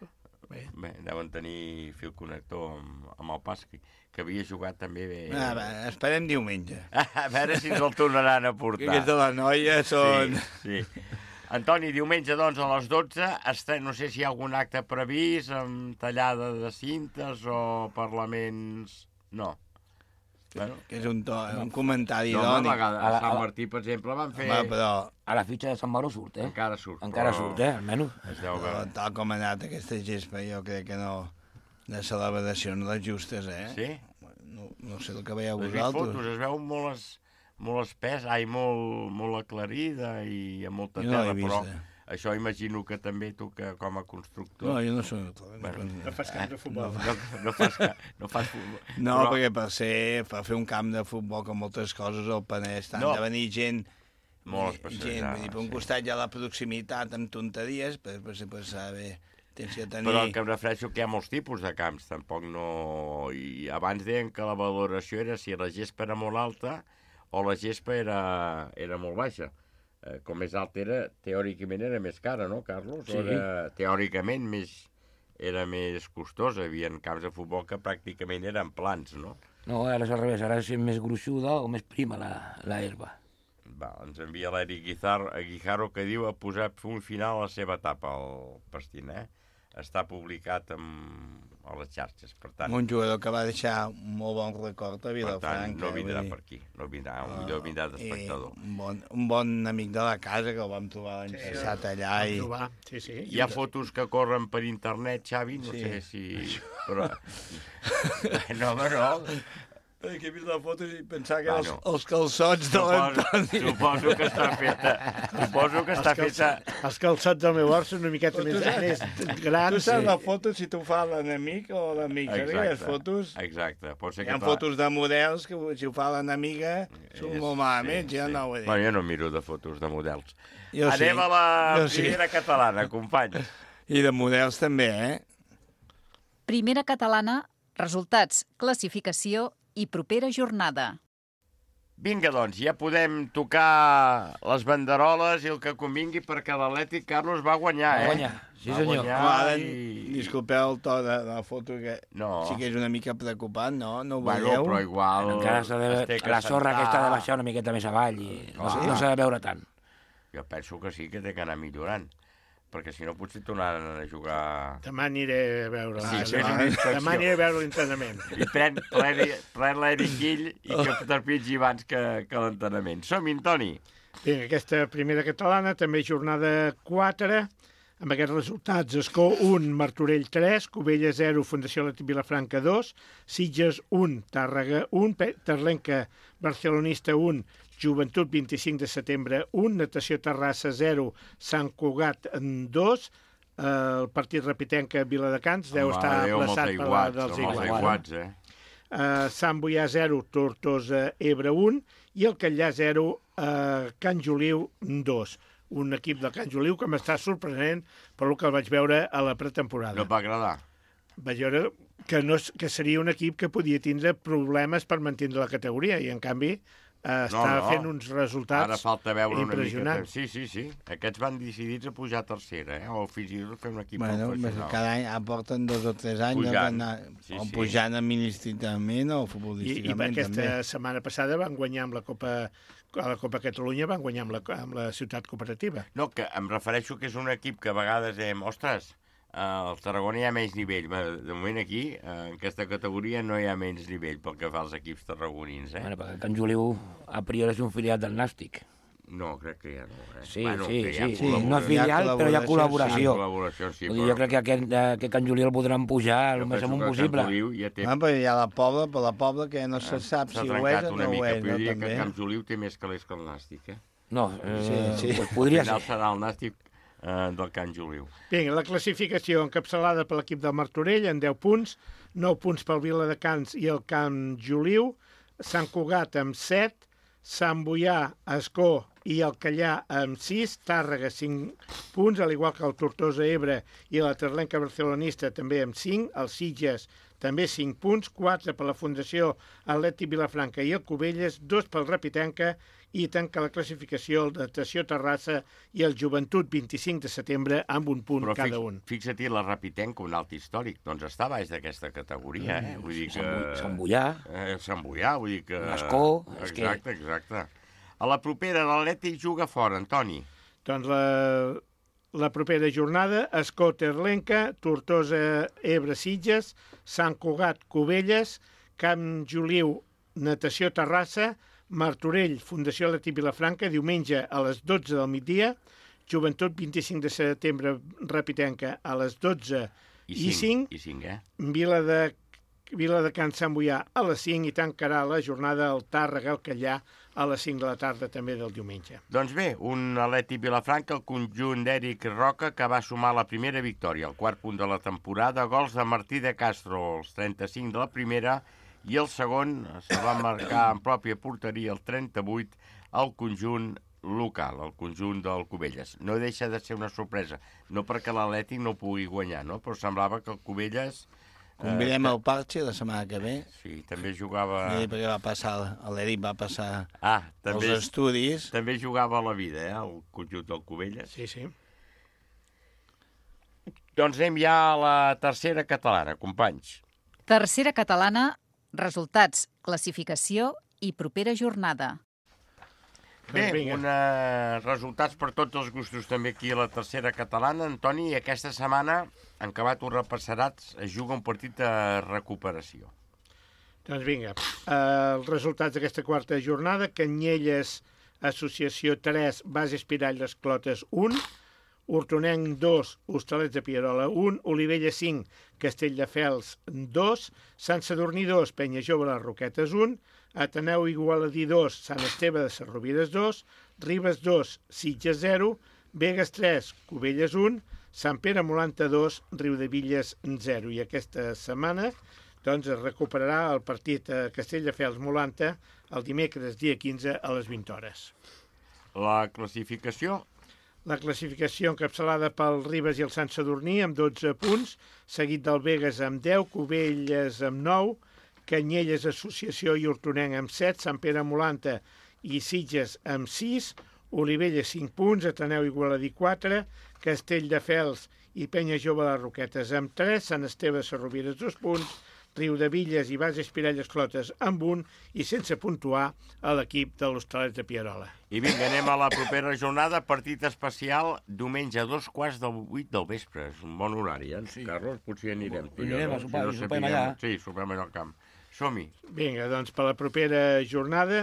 Bé. Bé, deuen tenir fil connector amb, amb el Pasqui, que havia jugat també bé. Ah, bé, esperem diumenge. A veure si ens el tornaran a portar. Que aquests de la noia són... Sí, sí. Antoni, diumenge, doncs, a les dotze, estem, no sé si hi ha algun acte previst, amb tallada de cintes o parlaments... No. Bueno, que és un, to, un comentari no, idoni. A, a, a Sant Martí, per exemple, van fer... Home, però... A la fitxa de Sant Baró surt, eh? Encara surt. Encara però... surt, eh? Almenys. Es deu però, tal com ha anat aquesta gespa, jo crec que no... De celebració no les justes, eh? Sí? No, no sé el que veieu Les vosaltres. fotos, es veu molt, es, molt espès, ai, molt, molt aclarida i amb molta Jo no tela, l'he però vista. això imagino que també tu que com a constructor... No, jo no soc... Bueno, No fas camp de futbol. No, no, no, fas, no fas futbol. No, però... perquè per, ser, per fer un camp de futbol com moltes coses al Penedès t'han No. de venir gent... Molt gent, especialitzada, vull dir, per un sí. costat hi ha la proximitat amb tonteries, per, per, per saber... Tens que tenir... Però el que em refereixo que hi ha molts tipus de camps, tampoc no... I abans deien que la valoració era si la gespa era molt alta o la gespa era, era molt baixa. Eh, com més alta era, teòricament era més cara, no, Carlos? Sí. O era, teòricament més, era més costosa. Hi havia camps de futbol que pràcticament eren plans, no? No, ara és al revés, ara és més gruixuda o més prima la, la herba. Va, ens envia l'Eric Guijar- Guijarro que diu a posar un final a la seva etapa, el Pastín, eh? Està publicat amb, a les xarxes, per tant... Un jugador que va deixar un molt bon record a Per Vilafranca. tant, no vindrà vull dir. per aquí, no vindrà, millor vindrà d'espectador. I un bon, un bon amic de la casa que el vam trobar l'any Sí, passat allà. Vam I... trobar, sí, sí. Hi ha fotos que corren per internet, Xavi, no Sí. sé si... Però... No, home, no. Que he vist la foto i pensava que Va, eren els, no. els calçots de Suposo, l'Antoni. suposo que està feta... Suposo que està Els feta... calçats, els calçats del meu hort són una miqueta més, més Tu grans. saps Sí. la foto si t'ho fa l'enemic o l'amic? Saps aquelles fotos? Exacte. Pot ser Hi que ha fa- fotos de models que si ho fa l'enemiga són És- molt malament, sí, ja sí. no ho he dit. Bueno, jo no miro de fotos de models. Jo sí. Anem a la Jo sí. primera catalana, companys. I de models també, eh? Primera catalana, resultats, classificació i propera jornada. Vinga, doncs, ja podem tocar les banderoles i el que convingui perquè l'Atlètic Carlos va guanyar, Va eh? guanyar, sí, va senyor. Guanyar Home, ara, i... disculpeu el to de, de la foto, que No. sí que és una mica preocupant, no? No ho Bueno, veieu? però igual... Encara s'ha de, es té que la sorra sentar. aquesta ha de baixar una miqueta més avall i no, Clar. no s'ha de veure tant. Jo penso que sí que té que anar millorant, perquè si no potser tornaran a jugar... Demà aniré a veure. Sí, demà, fes una inspecció. demà aniré a veure l'entrenament. I pren, pren, pren l'Eric Gill i que trepitgi abans que, que l'entrenament. Som-hi, Toni. Bé, aquesta primera catalana, també jornada quatre, amb aquests resultats. Escó un, Martorell tres, Cubella zero, Fundació Atlètic Vilafranca dos, Sitges un, Tàrrega un, Terlenca Barcelonista un, Joventut vint-i-cinc de setembre un, Natació Terrassa zero, Sant Cugat dos, el partit repitenca Viladecans deu Home, estar Déu, amb els aplaçat per la aiguats, dels amb els iguals. aiguats, eh? Uh, Sant Boià zero, Tortosa Ebre un i el Catllà zero, uh, Can Joliu dos. Un equip del Can Joliu que m'està sorprenent per el que el vaig veure a la pretemporada. No et va agradar? Vaig veure que, no, és- que seria un equip que podia tindre problemes per mantenir la categoria i en canvi uh, està no. fent uns resultats Ara falta veure una mica... impressionants. Sí, sí, sí. Aquests van decidits a pujar a tercera, eh? O fins i tot fer un equip Bueno, professional. cada any aporten dos o tres anys Pujant. anar, Sí, o sí. pujant administrativament o I, i futbolísticament aquesta també. setmana passada van guanyar amb la Copa a la Copa Catalunya, van guanyar amb la, amb la ciutat cooperativa. No, que em refereixo que és un equip que a vegades dèiem, ostres, eh, al Tarragona hi ha menys nivell. Bé, de moment aquí, eh, en aquesta categoria, no hi ha menys nivell pel que fa als equips tarragonins, eh? Bueno, perquè Can Joliu, a priori, és un filiat del Nàstic. No, crec que ja no. Eh? Sí, bueno, sí, que hi ha sí, sí, no és col·laboració. filial, però hi ha col·laboració. Hi ha col·laboració, sí, Vull dir, jo crec que aquest, eh, que Can Joliu el podran pujar el Jo més penso amunt que possible. Camp Joliu ja té... Ah, però hi ha la Pobla, però la Pobla que no se sap S'ha si ho és trencat o una no ho mica, és, però no, jo diria que també. Camp Joliu té més calés que el Nàstic, eh? No, eh, Sí, sí. Pues podria Al final ser. serà el Nàstic eh, del Camp Joliu. Bé, la classificació encapçalada per l'equip del Martorell en deu punts, nou punts pel Viladecans i el Camp Joliu, Sant Cugat amb set, Sant Boià, Escó i el Catllà amb sis, Tàrrega cinc punts, al igual que el Tortosa Ebre i la Terlenca Barcelonista també amb cinc, el Sitges també cinc punts, quatre per la Fundació Atlètic Vilafranca i el Cubelles, dos pel Repitenca i tanca la classificació el Natació Terrassa i el Joventut vint-i-cinc de setembre amb un punt Però cada un. Fixa-t'hi la Rapitenca, un alt històric, doncs està baix d'aquesta categoria, eh? Vull dir que... Sant Boià. Eh, Sant Boià, vull dir que... L'Escó. Exacte, exacte. A la propera, l'Atlètic juga fora, Antoni. Doncs la, la propera jornada, Escó Terlenca, Tortosa Ebre Sitges, Sant Cugat Cubelles, Camp Joliu Natació Terrassa, Martorell, Fundació Atlètic Vilafranca, diumenge a les dotze del migdia, Joventut vint-i-cinc de setembre, Rapitenca, a les dotze i cinc, I cinc, eh? Vila de, Vila de Can Sant Boià a les cinc i tancarà la jornada al Tàrrega, al Callà, a les cinc de la tarda també del diumenge. Doncs bé, un Atlètic Vilafranca, el conjunt d'Eric Roca, que va sumar la primera victòria, el quart punt de la temporada, gols de Martí de Castro, els trenta-cinc de la primera, i el segon se va marcar en pròpia porteria, el trenta-vuit, el conjunt local, el conjunt del Cubelles. No deixa de ser una sorpresa, no perquè l'Atlètic no pugui guanyar, no? Però semblava que el Cubelles... Convidem eh, el Parche la setmana que ve. Sí, també jugava... Sí, perquè va passar, l'Eric va passar ah, també, els estudis. També jugava a la vida, eh, el conjunt del Cubelles. Sí, sí. Doncs anem ja a la tercera catalana, companys. Tercera catalana, resultats, classificació i propera jornada. Bé, una... resultats per tots els gustos també aquí a la tercera catalana. Antoni, aquesta setmana, en què va tu repassaràs, es juga un partit de recuperació. Doncs vinga, uh, els resultats d'aquesta quarta jornada, Canyelles, Associació tres, Base Espirall les Clotes un, Hortonenc dos, Hostalets de Pierola un, Olivella cinc, Castelldefels dos, Sant Sadurní dos, Penya Jove les Roquetes un, Ateneu Igualadí dos, Sant Esteve de Sarrovides dos, Ribes dos, Sitges zero, Begues tres, Cubelles un, Sant Pere Molanta dos, Riudevilles zero. I aquesta setmana doncs, es recuperarà el partit a Castelldefels-Molanta el dimecres, dia quinze, a les vint hores. La classificació? La classificació encapçalada pel Ribes i el Sant Sadurní amb dotze punts, seguit del Begues amb deu, Cubelles amb nou, Canyelles, Associació i Hortonenc amb set, Sant Pere Molanta i Sitges amb sis, Olivella cinc punts, Ateneu Igualadí quatre, Castelldefels i Penya Jove les Roquetes amb tres, Sant Esteve de Sarrovides dos punts, Riudevilles i Base Espirall Clotes amb un i sense puntuar a l'equip de l'Hostalets de Pierola. I vinga, anem a la propera jornada, partit especial, diumenge a dos quarts del vuit del vespre. És un bon horari, eh? Sí. Carlos, potser anirem. Anirem a sopar, si sopem allà. Sí, sopem allà al camp. Som-hi. Vinga, doncs per la propera jornada,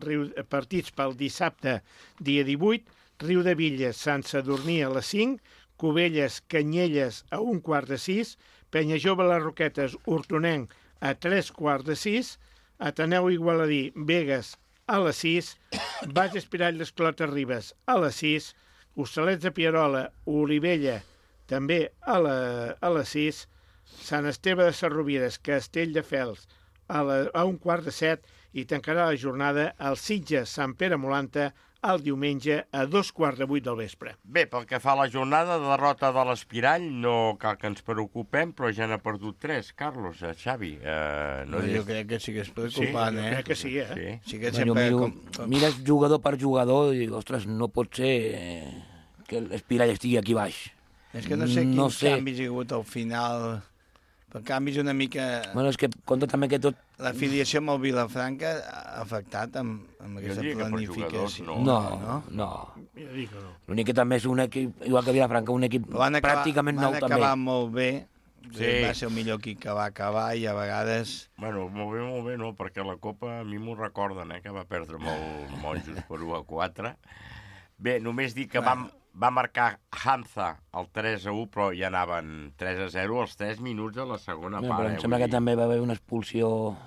partits pel dissabte, dia divuit, Riudevilles, Sant Sadurní a les cinc, Cubelles, Canyelles a un quart de sis, Penya Jove les Roquetes, Hortonenc a tres quarts de sis, Ateneu Igualadí, Begues a les sis, Base Espirall les Clotes Ribes a les sis, Hostalets de Pierola, Olivella també a, la, a les sis, Sant Esteve de Sarrovides, Castelldefels a, la, a un quart de set i tancarà la jornada al Sitges, Sant Pere Molanta el diumenge a dos quarts de vuit del vespre. Bé, pel que fa a la jornada, derrota de l'Espirall, no cal que ens preocupem, però ja n'ha perdut tres. Carlos, eh, Xavi... Eh, no jo crec que sí que és preocupant, sí, eh? Jo crec que sí, eh? Sí, sí que bueno, sempre... miro, Com, com... Mires jugador per jugador i, ostres, no pot ser eh, que l'Espirall estigui aquí baix. És que no sé quins no sé. canvis hi ha hagut al final... Per canvis una mica... Bueno, és que compta també que tot... L'afiliació amb el Vilafranca ha afectat amb, amb aquesta planificació. No, no. no. no. Jo dic que no. L'únic que també és un equip, igual que Vilafranca, un equip acabar, pràcticament nou també. Van acabar molt bé, sí. Va ser el millor equip que va acabar i a vegades... Bueno, molt bé, molt bé, no, perquè la Copa a mi m'ho recorden, eh, que va perdre amb el Monjos per u a quatre. Bé, només dic que vam... Va marcar Hamza el tres a u, però ja anaven tres a zero als tres minuts de la segona Bé, part. Però em eh, sembla que dir... també va haver una expulsió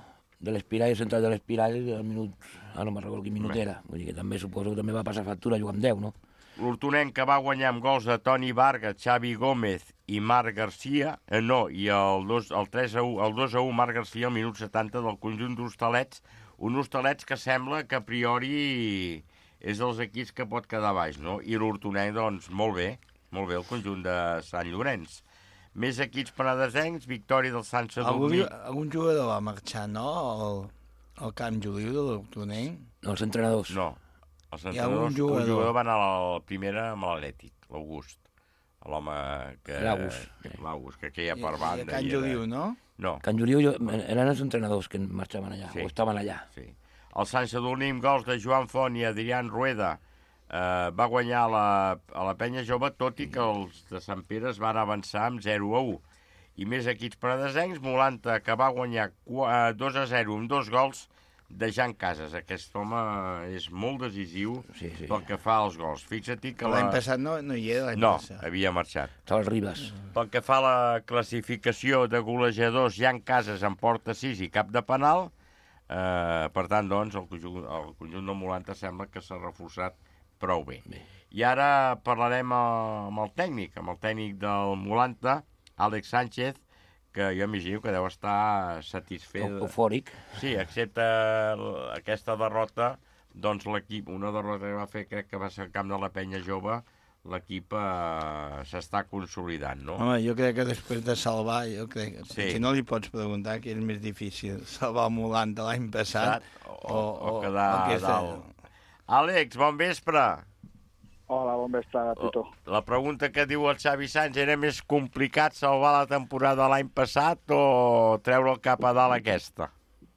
de l'Espirall, central de l'Espirall, al minut... Ah, no me'n recordo quin minut Bé. era. Vull dir que també suposo que també va passar factura jugar amb deu, no? L'Hortonenc, que va guanyar amb gols de Toni Varga, Xavi Gómez i Marc Garcia, eh, no, i el, dos, el tres a u, el dos a u Marc Garcia al minut setanta del conjunt d'Hostalets, un Hostalets que sembla que a priori... és dels equips que pot quedar baix, no? I l'Hortonenc, doncs, molt bé, molt bé el conjunt de Sant Llorenç. Més equips penedesencs, victòria del Sant Sadurní. Algun, algun jugador va marxar, no?, al, al Camp Joliu de l'Hortonenc? No, els entrenadors. No, Els entrenadors, un jugador va anar a la primera amb l'Atlètic, l'August. L'home que... L'August. L'August, que queia per banda. I a Can Juliu, no? No. Can Juliu eren els entrenadors que marxaven allà, o estaven allà. Sí. El Sant Sadurní amb gols de Joan Font i Adrián Rueda eh, va guanyar la, a la penya jove, tot i que els de Sant Pere es van avançar amb zero a u. I més equips paradesencs, Molanta, que va guanyar dos a zero amb dos gols de Jan Casas. Aquest home és molt decisiu sí, sí. pel que fa als gols. Fixa't que l'any la... passat no, no hi era, l'any no, passat. No, havia marxat. Estava el Ribas. Pel que fa a la classificació de golejadors, Jan Casas en porta sis i cap de penal. Eh, per tant, doncs, el conjunt, el conjunt del Molanta sembla que s'ha reforçat prou bé. bé. I ara parlarem amb el tècnic, amb el tècnic del Molanta, Àlex Sánchez, que jo imagino que deu estar satisfet. Eufòric. Sí, excepte aquesta derrota, doncs l'equip, una derrota que va fer, crec que va ser el camp de la Penya Jove, l'equip eh, s'està consolidant, no? Home, jo crec que després de salvar, jo crec que sí. si no li pots preguntar que és més difícil salvar el Molanta l'any passat o, o, o, o quedar o aquesta... a dalt. Àlex, bon vespre. Hola, bon vespre, Tito. La pregunta que diu el Xavi Sánchez, era més complicat salvar la temporada l'any passat o treure el cap a dalt aquesta?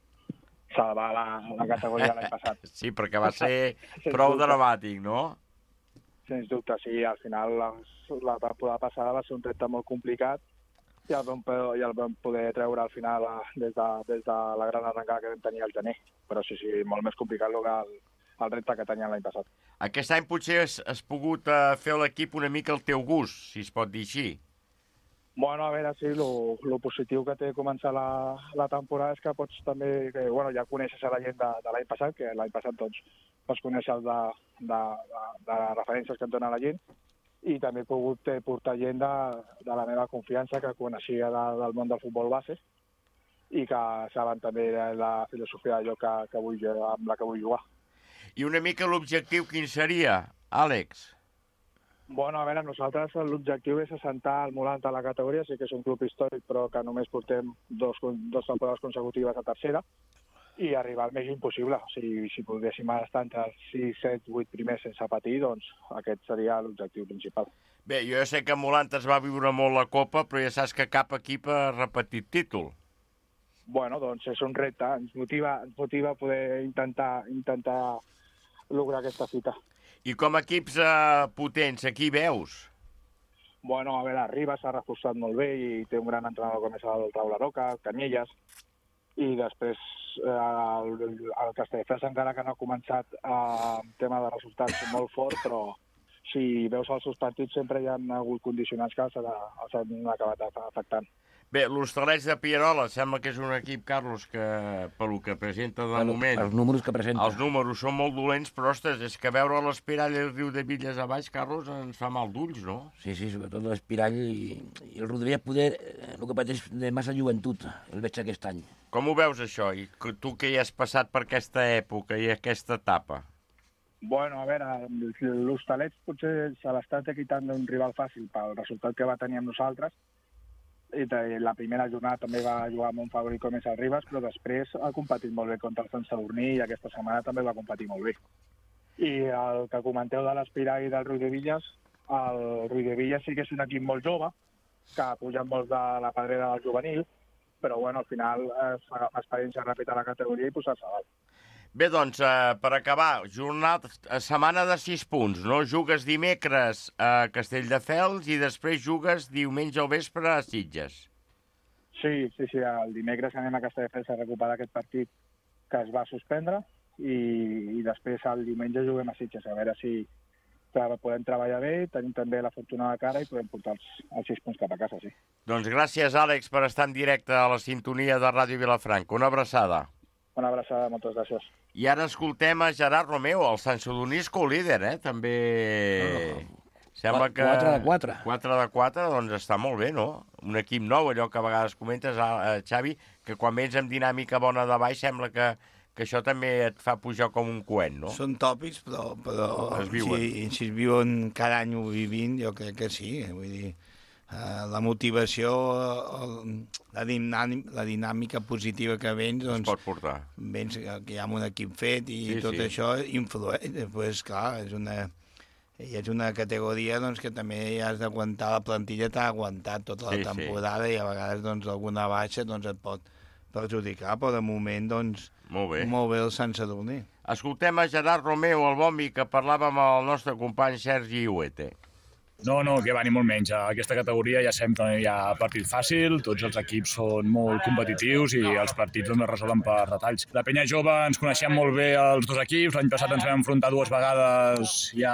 Salvar la, la categoria l'any passat. Sí, perquè va ser prou dubte. Dramàtic, no? Sens dubte, sí. Al final la, la temporada passada va ser un repte molt complicat i el vam, i el vam poder treure al final des de, des de la gran arrencada que vam tenir al gener. Però sí, sí, molt més complicat el, el repte que teníem l'any passat. Aquest any potser has, has pogut uh, fer l'equip una mica al teu gust, si es pot dir així. Bueno, a veure, sí, el positiu que té començar la, la temporada és que pots també, que, bueno, ja coneixes a la gent de, de l'any passat, que l'any passat doncs, pots conèixer de, de, de, de les referències que et dona la gent, i també he pogut eh, portar gent de, de la meva confiança que coneixia de, del món del futbol base i que saben també la filosofia d'allò que, que vull, amb la que vull jugar. I una mica l'objectiu quin seria, Àlex? Bueno, a veure, nosaltres l'objectiu és assentar el Molanta a la categoria, sí que és un club històric, però que només portem dos, dos temporades consecutives a tercera, i arribar al més impossible. O sigui, si poguéssim estar entre els sis, set, vuit primers sense patir, doncs aquest seria l'objectiu principal. Bé, jo sé que Molanta es va viure molt la Copa, però ja saps que cap equip ha repetit títol. Bueno, doncs és un repte, ens motiva, ens motiva poder intentar, intentar lograr aquesta fita. I com a equips eh, potents, aquí veus? Bueno, a veure, Ribas s'ha reforçat molt bé i té un gran entrenador com és el Raúl Aroca, Canyelles, i després eh, el, el Castelldefels encara que no ha començat eh, en tema de resultats molt fort, però si veus els seus partits sempre hi ha hagut condicionants que els, els han acabat afectant. Bé, l'Hostalets de Pierola sembla que és un equip, Carlos, que pel que presenta de bueno, moment... Els números que presenta. Els números són molt dolents, però, ostres, és que veure l'Espirall i el Riu de Villes a baix, Carlos, ens fa mal d'ulls, no? Sí, sí, sobretot l'Espirall i, i el Rodríguez poder, el que pateix de massa joventut, el veig aquest any. Com ho veus, això? I tu que hi has passat per aquesta època i aquesta etapa? Bueno, a veure, l'Hostalets potser se l'està quitant d'un rival fàcil pel resultat que va tenir amb nosaltres, i la primera jornada també va jugar amb un favorit com és el Ribas, però després ha competit molt bé contra el Sant Sadurní i aquesta setmana també va competir molt bé. I el que comenteu de l'Espirà i del Ruiz de Villas, el Ruiz de Villas sí que és un equip molt jove, que ha pujat molt de la pedrera del juvenil, però bueno, al final es fa experiència ràpida a la categoria i posar-se a dalt. Bé, doncs, eh, per acabar, jornada, setmana de sis punts, no? Jugues dimecres a Castelldefels i després jugues diumenge al vespre a Sitges. Sí, sí, sí, el dimecres anem a Castelldefels a recuperar aquest partit que es va suspendre i, i després el diumenge juguem a Sitges, a veure si podem treballar bé, tenim també la fortuna de cara i podem portar els, els sis punts cap a casa, sí. Doncs gràcies, Àlex, per estar en directe a la sintonia de Ràdio Vilafranca. Una abraçada. Una abraçada, moltes gràcies. I ara escoltem a Gerard Romeu, el Sant Sadurní co-líder, eh? També... Oh. Sembla que... quatre de quatre. quatre de quatre, doncs està molt bé, no? Un equip nou, allò que a vegades comentes, Xavi, que quan vens amb dinàmica bona de baix sembla que, que això també et fa pujar com un coet, no? Són tòpics, però, però es viuen. Si, si es viuen cada any ho vivint, jo crec que sí. Vull dir, la motivació, la, dinàmica, la dinàmica positiva que vens, doncs, es pot portar. Vens que hi ha un equip fet i sí, tot sí. això influeix. Després, clar, és una, és una categoria doncs, que també has d'aguantar, la plantilla t'ha aguantat tota la sí, temporada sí. I a vegades doncs, alguna baixa doncs, et pot perjudicar, però de moment doncs, molt bé, molt bé el Sant Sadurní. Escoltem a Gerard Romeu, el Bombi, que parlava amb el nostre company Sergi Huete. No, no, que va, ni molt menys. A aquesta categoria ja sempre hi ha partit fàcil, tots els equips són molt competitius i els partits doncs, es resolen per detalls. La penya jove ens coneixem molt bé els dos equips, l'any passat ens vam enfrontar dues vegades ja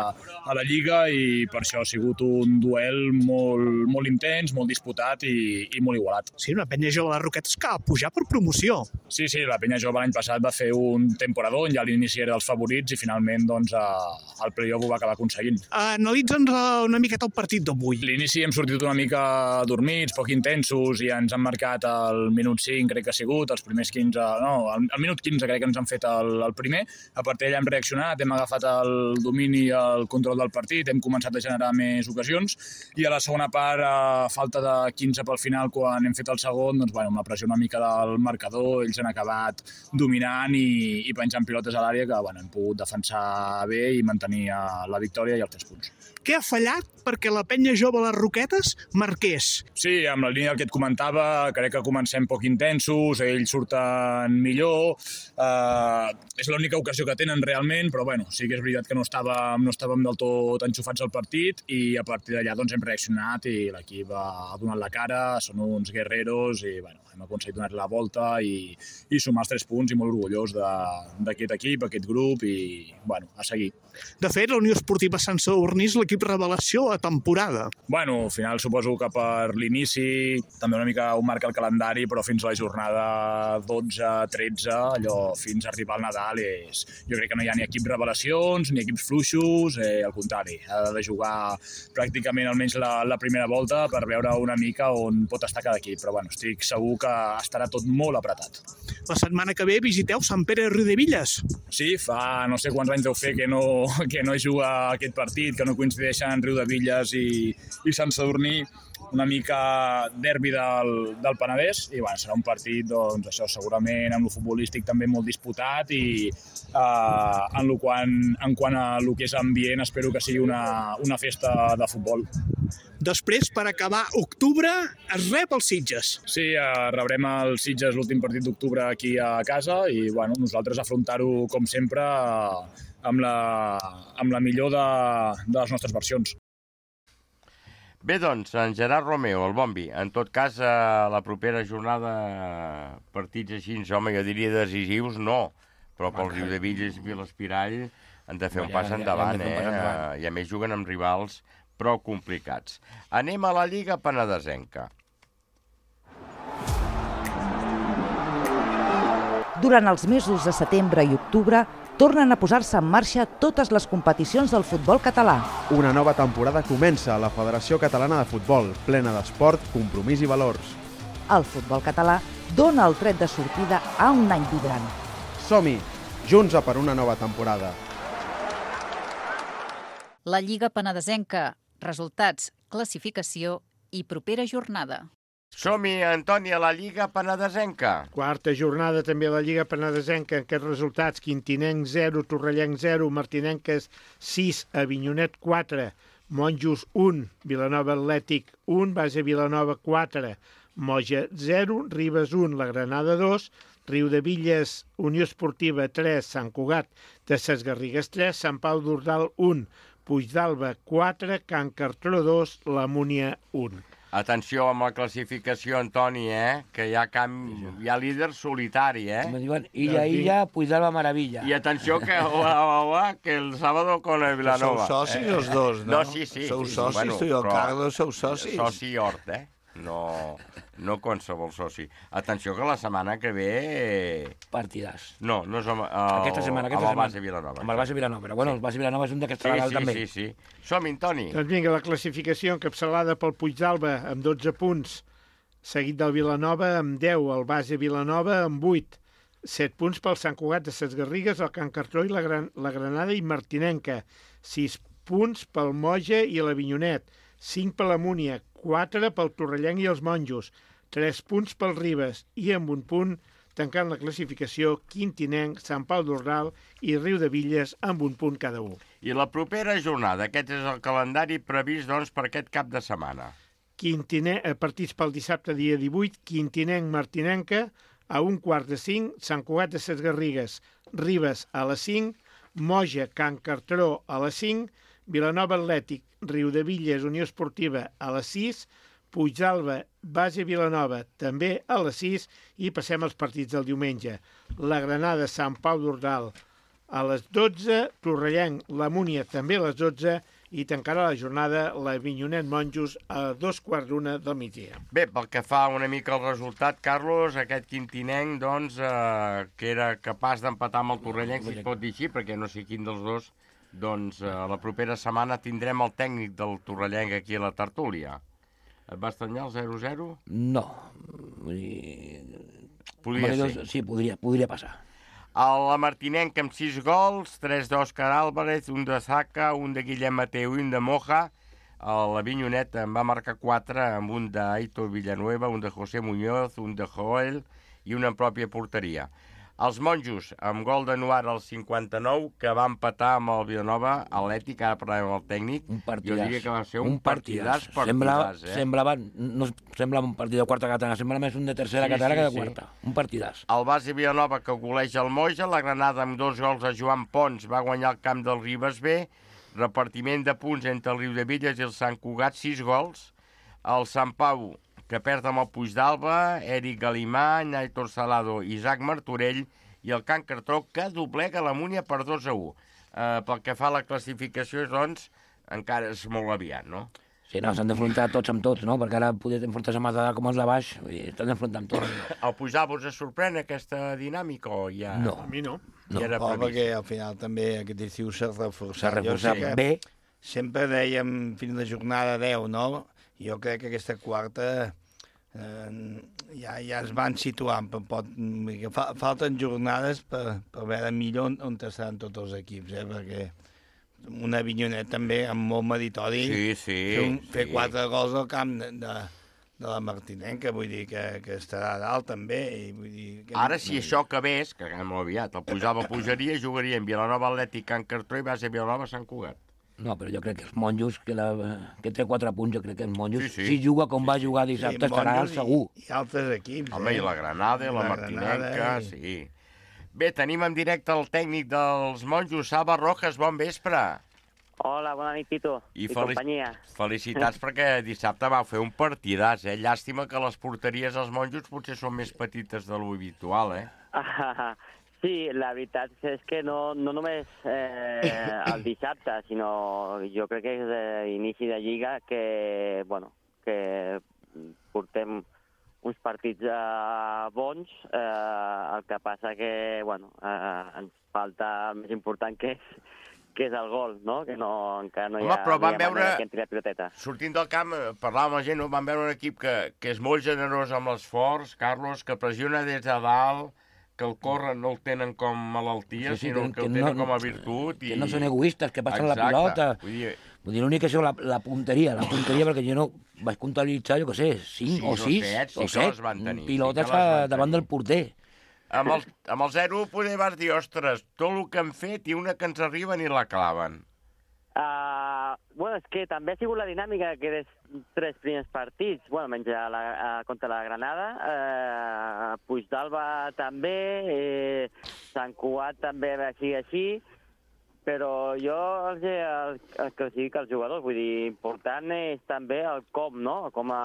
a la Lliga i per això ha sigut un duel molt, molt intens, molt disputat i, i molt igualat. Sí, una penya jove de les Roquetes que va pujar per promoció. Sí, sí, la penya jove l'any passat va fer un temporador, ja a l'inici era dels favorits i finalment doncs, el playoff ho va acabar aconseguint. Analitza'ns una miqueta el partit d'avui. L'inici hem sortit una mica dormits, poc intensos, i ens han marcat el minut cinc, crec que ha sigut, els primers quinze... No, el, el minut quinze crec que ens han fet el, el primer. A partir d'allà hem reaccionat, hem agafat el domini i el control del partit, hem començat a generar més ocasions, i a la segona part, a falta de quinze pel final, quan hem fet el segon, doncs, bueno, amb la pressió una mica del marcador, ells han acabat dominant i, i penjant pilotes a l'àrea que bueno, hem pogut defensar bé i mantenir la victòria i els tres punts. Què ha fallat perquè la penya jove a les Roquetes marqués? Sí, amb la línia que et comentava, crec que comencem poc intensos, ells surten millor, eh, és l'única ocasió que tenen realment, però bueno, sí que és veritat que no estàvem, no estàvem del tot enxufats al partit i a partir d'allà doncs, hem reaccionat i l'equip ha donat la cara, són uns guerreros i bueno, hem aconseguit donar la volta i, i sumar els tres punts i molt orgullós d'aquest equip, aquest grup i bueno, a seguir. De fet, la Unió Esportiva Sant Sadurní és l'equip revelació a temporada. Bueno, al final suposo que per l'inici també una mica ho marca el calendari, però fins a la jornada dotze tretze, allò fins a arribar al Nadal, és... jo crec que no hi ha ni equips revelacions, ni equips fluixos, eh, al contrari, ha de jugar pràcticament almenys la, la primera volta per veure una mica on pot estar cada equip, però bueno, estic segur que estarà tot molt apretat. La setmana que ve visiteu Sant Pere de Riudebitlles. Sí, fa no sé quants anys deu fer que no, que no juga aquest partit, que no coincideixen Riudebitlles i, i Sant Sadurní, una mica derbi del, del Penedès, i bueno, serà un partit, doncs, això, segurament amb el futbolístic també molt disputat i eh, en, lo quan, en quant a lo que és ambient espero que sigui una, una festa de futbol. Després, per acabar octubre, es rep els Sitges. Sí, eh, rebrem els Sitges l'últim partit d'octubre aquí a casa i bueno, nosaltres afrontar-ho, com sempre, eh, amb, la, amb la millor de, de les nostres versions. Bé, doncs, en Gerard Romeu, el Bombi, en tot cas, a la propera jornada, partits així, home, jo diria decisius, no, però pel Riudebitlles i l'Espirall han de fer un pas endavant, eh? I a més juguen amb rivals prou complicats. Anem a la Lliga Penedesenca. Durant els mesos de setembre i octubre, tornen a posar-se en marxa totes les competicions del futbol català. Una nova temporada comença a la Federació Catalana de Futbol, plena d'esport, compromís i valors. El futbol català dona el tret de sortida a un any vibrant. Som-hi, junts a per una nova temporada. La Lliga Penedesenca. Resultats, classificació i propera jornada. Som-hi, Antoni, a la Lliga Penedesenca. Quarta jornada també a la Lliga Penedesenca. Aquests resultats: Quintinenc zero, Torrellenc zero, Martinenques sis, Avinyonet quatre, Monjos un, Vilanova Atlètic un, Base Vilanova quatre, Moja zero, Ribes un, la Granada dos, Riudebitlles, Unió Esportiva tres, Sant Cugat de Ses Garrigues tres, Sant Pau d'Ordal un, Puigdàlber quatre, Can Cartró dos, la Múnia un. Atenció amb la classificació, Antoni, eh? Que hi ha, camp... hi ha líder solitari, eh? Me diuen Illa, Illa, Puigdàlber, Maravilla. I atenció que, oa, oa, que el sábado con el Vilanova. Sou socis eh? els dos, no? No, sí, sí. Sou sí, socis, bueno, tu i el Carlos sou socis. Soci i hort, eh? No, no qualsevol soci. Atenció que la setmana que ve... Partidàs. No, no és amb, el, aquesta setmana, aquesta amb el setmana. Base Vilanova. Amb el Base Vilanova, però bueno, el Base Vilanova és un d'aquests sí, regalats sí, també. Sí, sí, sí. Som-hi, Toni. Doncs vinga, la classificació encapçalada pel Puigdàlber amb dotze punts, seguit del Vilanova amb deu, el Base Vilanova amb vuit, set punts pel Sant Cugat de Ses Garrigues, el Can Cartró i la, Gran, la Granada i Martinenca, sis punts pel Moja i l'Avinyonet, cinc per la Múnia, quatre pel Torrellenc i els Monjos, tres punts pel Ribes i amb un punt tancant la classificació Quintinenc, Sant Pau d'Ordal i Riu de Villes amb un punt cada un. I la propera jornada, aquest és el calendari previst doncs, per aquest cap de setmana. Quintinenc, partits pel dissabte dia divuit, Quintinenc, Martinenca, a un quart de cinc, Sant Cugat de Ses Garrigues, Ribes a les cinc, Moja, Can Cartró a les cinc, Vilanova Atlètic, Riu de Villes, Unió Esportiva a les sis, Puigdàlber, Base Vilanova també a les sis i passem als partits del diumenge. La Granada, Sant Pau d'Ordal a les dotze, Torrellenc, la Múnia també a les dotze i tancarà la jornada la Avinyonet Monjos a dos quarts d'una del migdia. Bé, pel que fa una mica al resultat, Carlos, aquest quintinenc, doncs, eh, que era capaç d'empatar amb el Torrellenc, si es pot dir així, perquè no sé quin dels dos, doncs eh, la propera setmana tindrem el tècnic del Torrellenc aquí a la tertúlia. Et va estranyar el zero zero? No. Vull dir... Podria Home, ser. Sí, podria, podria passar. La Martinenc amb sis gols, tres d'Òscar Álvarez, un de Zaca, un de Guillem Mateu i un de Moja. La Vinyonet en va marcar quatre, amb un d'Aitor Villanueva, un de José Muñoz, un de Joel i una pròpia porteria. Els Monjos, amb gol de Nuar al cinquanta-nou, que va empatar amb el Vilanova Atlètic, ara parlem amb el tècnic. Un partidàs. Jo diria que va ser un, un partidàs, partidàs, semblava, eh? semblava, no semblava un partit de quarta catalana, semblava més un de tercera Sí, catalana sí, que de sí. quarta. Un partidàs. El base Vilanova que goleja el Moja, la Granada amb dos gols a Joan Pons va guanyar el camp del Ribes B, repartiment de punts entre el Riu de Villes i el Sant Cugat, sis gols. El Sant Pau, que perd amb el Puigdàlber, Eric Galimà, Aitor Salado i Isaac Martorell, i el Can Cartró, que doblega la Múnia per dos a u. Eh, pel que fa a la classificació, doncs, encara és molt aviat, no? Sí, no, s'han d'enfrontar tots amb tots, no? Perquè ara poder enfrontar-se amb els de dalt com els de baix, vull dir, estan d'enfrontar amb tots. El Puigdàlber us sorprèn aquesta dinàmica o ja... No. A mi no. Ja No, era oh, previst. perquè al final també aquest estiu s'ha reforçat. S'ha reforçat Jo sé que bé. Sempre dèiem fins a la jornada deu, no? Jo crec que aquesta quarta eh, ja, ja es van situant. Per, pot, fa, falten jornades per, per veure millor on, on estaran tots els equips, eh? Perquè una Avinyonet també amb molt meritori. Sí, sí, Fer, un, fer sí. quatre gols al camp de, de, de la Martinenca, vull dir que, que estarà dalt també. I vull dir que Ara, si això acabés, que acabem molt aviat, el Puigdàlber pujaria, jugaria en Vilanova Atlètic, Can Cartró i va ser Vilanova Sant Cugat. No, però jo crec que els monjos, que, la, que té quatre punts, jo crec que els monjos, Sí, sí. si juga com va jugar dissabte, estarà al segur. I, I altres equips. Home, eh? i la Granada, la, la Martinenca, Granada, i... sí. Bé, tenim en directe el tècnic dels Monjos, Salva Rojas, bon vespre. Hola, bona nit, Tito. I, I felic... companyia. Felicitats perquè dissabte vau fer un partidàs, eh? Llàstima que les porteries dels Monjos potser són més petites de lo habitual, eh? Ah, sí, la veritat és que no, no només eh, el dissabte, sinó jo crec que és d'inici de Lliga que, bueno, que portem uns partits eh, bons, eh, el que passa que, bueno, eh, ens falta el més important que és que és el gol, no? Que no, encara no hi Home, ha, però no hi vam ha manera veure- que entri la piloteta. Sortint del camp, eh, parlàvem amb la gent, no? Vam veure un equip que, que és molt generós amb l'esforç, Carlos, que pressiona des de dalt, que el corren no el tenen com malaltia, Sí, sí, sinó que- que, que el tenen no- com a virtut. Que no són egoistes, que passen Exacte. la pilota. Vull dir, Vull dir, l'únic que és la, la punteria, la punteria, perquè jo no vaig comptabilitzar, jo què sé, cinc Sis o o sis set, sí o que set les van tenir, pilotes sí que les van a- davant del porter. amb el, amb el zero poder vas dir, ostres, tot el que han fet i una que ens arriba ni la claven. Uh, bueno, és que també ha sigut la dinàmica que dels tres primers partits, bueno, menys a la, a, contra la Granada, uh, Puigdàlber també, eh, Sant Cugat també va així així, però jo els, el, el que sigui que els jugadors, vull dir, important és també el com, no? Com a...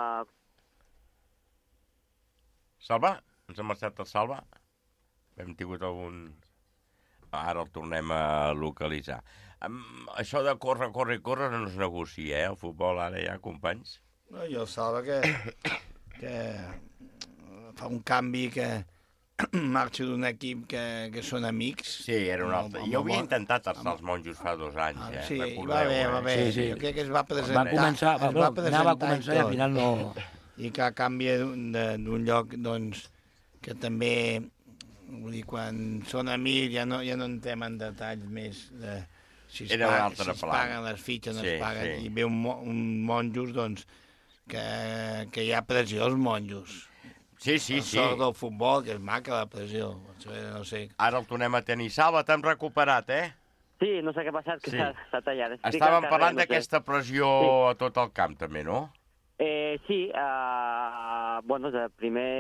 Salva? Ens ha marxat el Salva? Hem tingut algun... Ara el tornem a localitzar. Um, això de córrer, córrer, córrer no es negocia, eh? El futbol ara ja, companys. No, jo salva que, que fa un canvi que marxa d'un equip que, que són amics. Sí, era un altre. Amb- Jo amb- havia intentat estar als Monjos fa dos anys, eh? Sí, Recordeu, va bé, eh? va bé. Sí, sí. Jo crec que es va presentar. Va començar, va, es va va, anava a presentar començar i al tot. final no... I que canvia d'un de- d'un lloc, doncs, que també, vull dir, quan són amics ja no, ja no entrem en detalls més de, si es, Era un paguen, altre si es plan. paguen les fitxes, no Sí, es paguen, sí. i ve un, mo- un monjos, doncs, que, que hi ha pressió als monjos. Sí, sí, El sí. sort del futbol, que és maca la pressió. No sé. Ara el tornem a tenir. Salva, t'hem recuperat, eh? Sí, no sé què ha passat, que Sí. s'ha s'ha tallat. Estic Estàvem al carrer, parlant no sé. d'aquesta pressió Sí. a tot el camp, també, no? Eh, sí, uh, bueno, el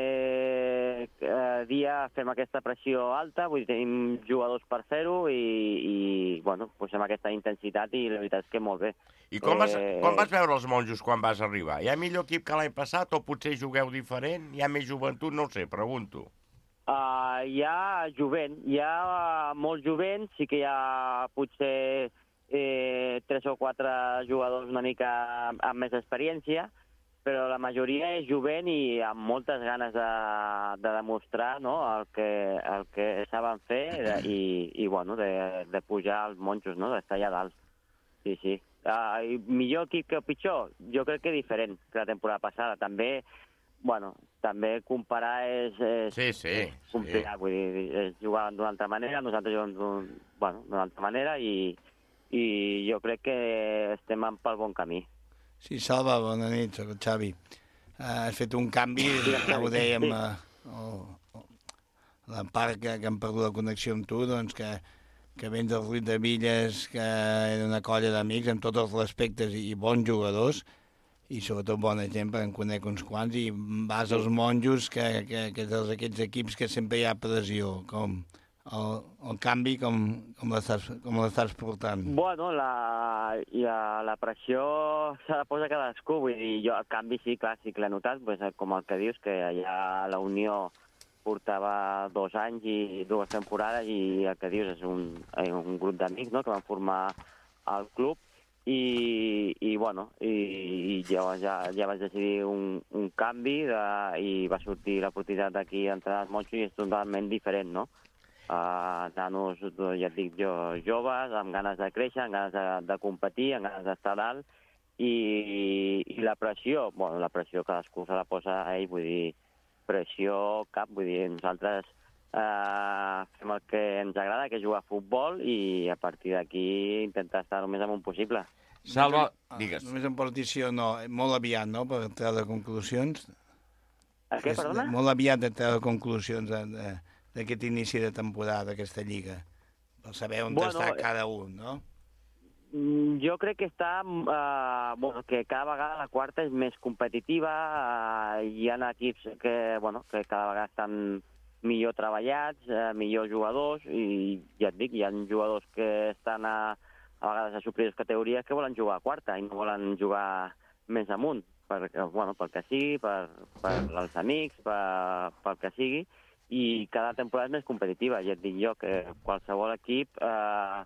primer uh, dia fem aquesta pressió alta, vull dir, tenim jugadors per fer-ho i, i bueno, posem aquesta intensitat i la veritat és que molt bé. I com vas, Eh, com vas veure els monjos quan vas arribar? Hi ha millor equip que l'any passat o potser jugueu diferent? Hi ha més joventut? No ho sé, pregunto. Uh, hi ha jovent, hi ha molt jovent, sí que hi ha potser eh, tres o quatre jugadors una mica amb, amb més experiència, però la majoria és jovent i amb moltes ganes de, de demostrar, no?, el que, el que saben fer i, i bueno, de, de pujar als monjos, no?, d'estar allà dalt. Sí, sí. Uh, millor equip que pitjor? Jo crec que diferent que la temporada passada. També, bueno, també comparar és, és, sí, sí, és complicat, sí. Vull dir, és jugar d'una altra manera, nosaltres juguem d'un, bueno, d'una altra manera i, i jo crec que estem pel bon camí. Sí, Salva, bona nit, soc el Xavi. Uh, has fet un canvi, ja ho dèiem, uh, oh, oh, la part que, que hem perdut la connexió amb tu, doncs que, que vens del Ruiz de Villes, que era una colla d'amics amb tots els aspectes i, i bons jugadors, i sobretot bona gent, perquè en conec uns quants, i vas als monjos, que, que, que és d'aquests equips que sempre hi ha pressió, com el, el canvi, com, com l'estàs portant. Bueno, la, la, la pressió se la posa cadascú, vull dir, jo el canvi sí, clar, sí que l'he notat, pues, com el que dius, que allà la Unió portava dos anys i dues temporades i el que dius és un, un grup d'amics, no?, que van formar el club. I, i bueno, i, i llavors ja, ja vaig decidir un, un canvi de, i va sortir l'oportunitat d'aquí entrar als monjos i és totalment diferent, no? Uh, nanos, ja et dic jo, joves, amb ganes de créixer, amb ganes de, de competir, amb ganes d'estar dalt, i, i la pressió, bueno, la pressió cadascú se la posa a ell, vull dir, pressió cap, vull dir, nosaltres Uh, fem el que ens agrada, que és jugar a futbol, i a partir d'aquí intentar estar el més amunt possible. Salva, digues. Només en partició, no, molt aviat, no?, per treure conclusions. A què, perdona? Molt aviat de treure conclusions d'aquest inici de temporada, d'aquesta lliga, per saber on bueno, està cada un, no? Jo crec que està, uh, bueno, que cada vegada la quarta és més competitiva, uh, hi ha equips que, bueno, que cada vegada estan millor treballats, eh, millors jugadors, i ja et dic, hi ha jugadors que estan a, a vegades a superiors categories que volen jugar a quarta i no volen jugar més amunt, per, bueno, pel que sigui, per, per els amics, per, pel que sigui, i cada temporada és més competitiva. Ja et dic jo que qualsevol equip, eh,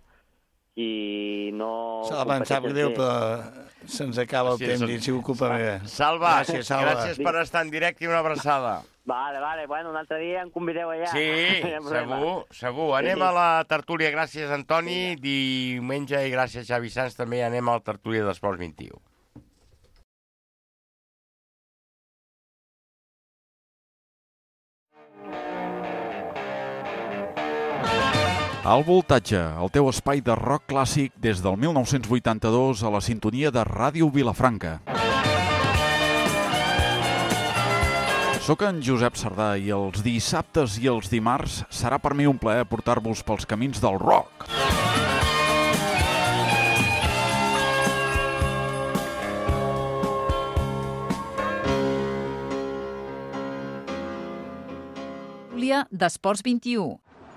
si no... Salva, em sap greu, però se'ns acaba el sí, temps i si ocupa bé. Salva, gràcies, Salva. Gràcies per estar en directe i una abraçada. Vale, vale, bueno, un altre dia em convideu allà. Sí, segur, segur. Anem a la tertúlia, gràcies, Antoni. Diumenge, i gràcies, Xavi Sans, també anem a la tertúlia d'Esports vint-i-u. Al Voltatge, el teu espai de rock clàssic des del mil nou-cents vuitanta-dos a la sintonia de Ràdio Vilafranca. Soc en Josep Sardà i els dissabtes i els dimarts serà per mi un plaer portar-vos pels camins del rock. d'Esports vint-i-u.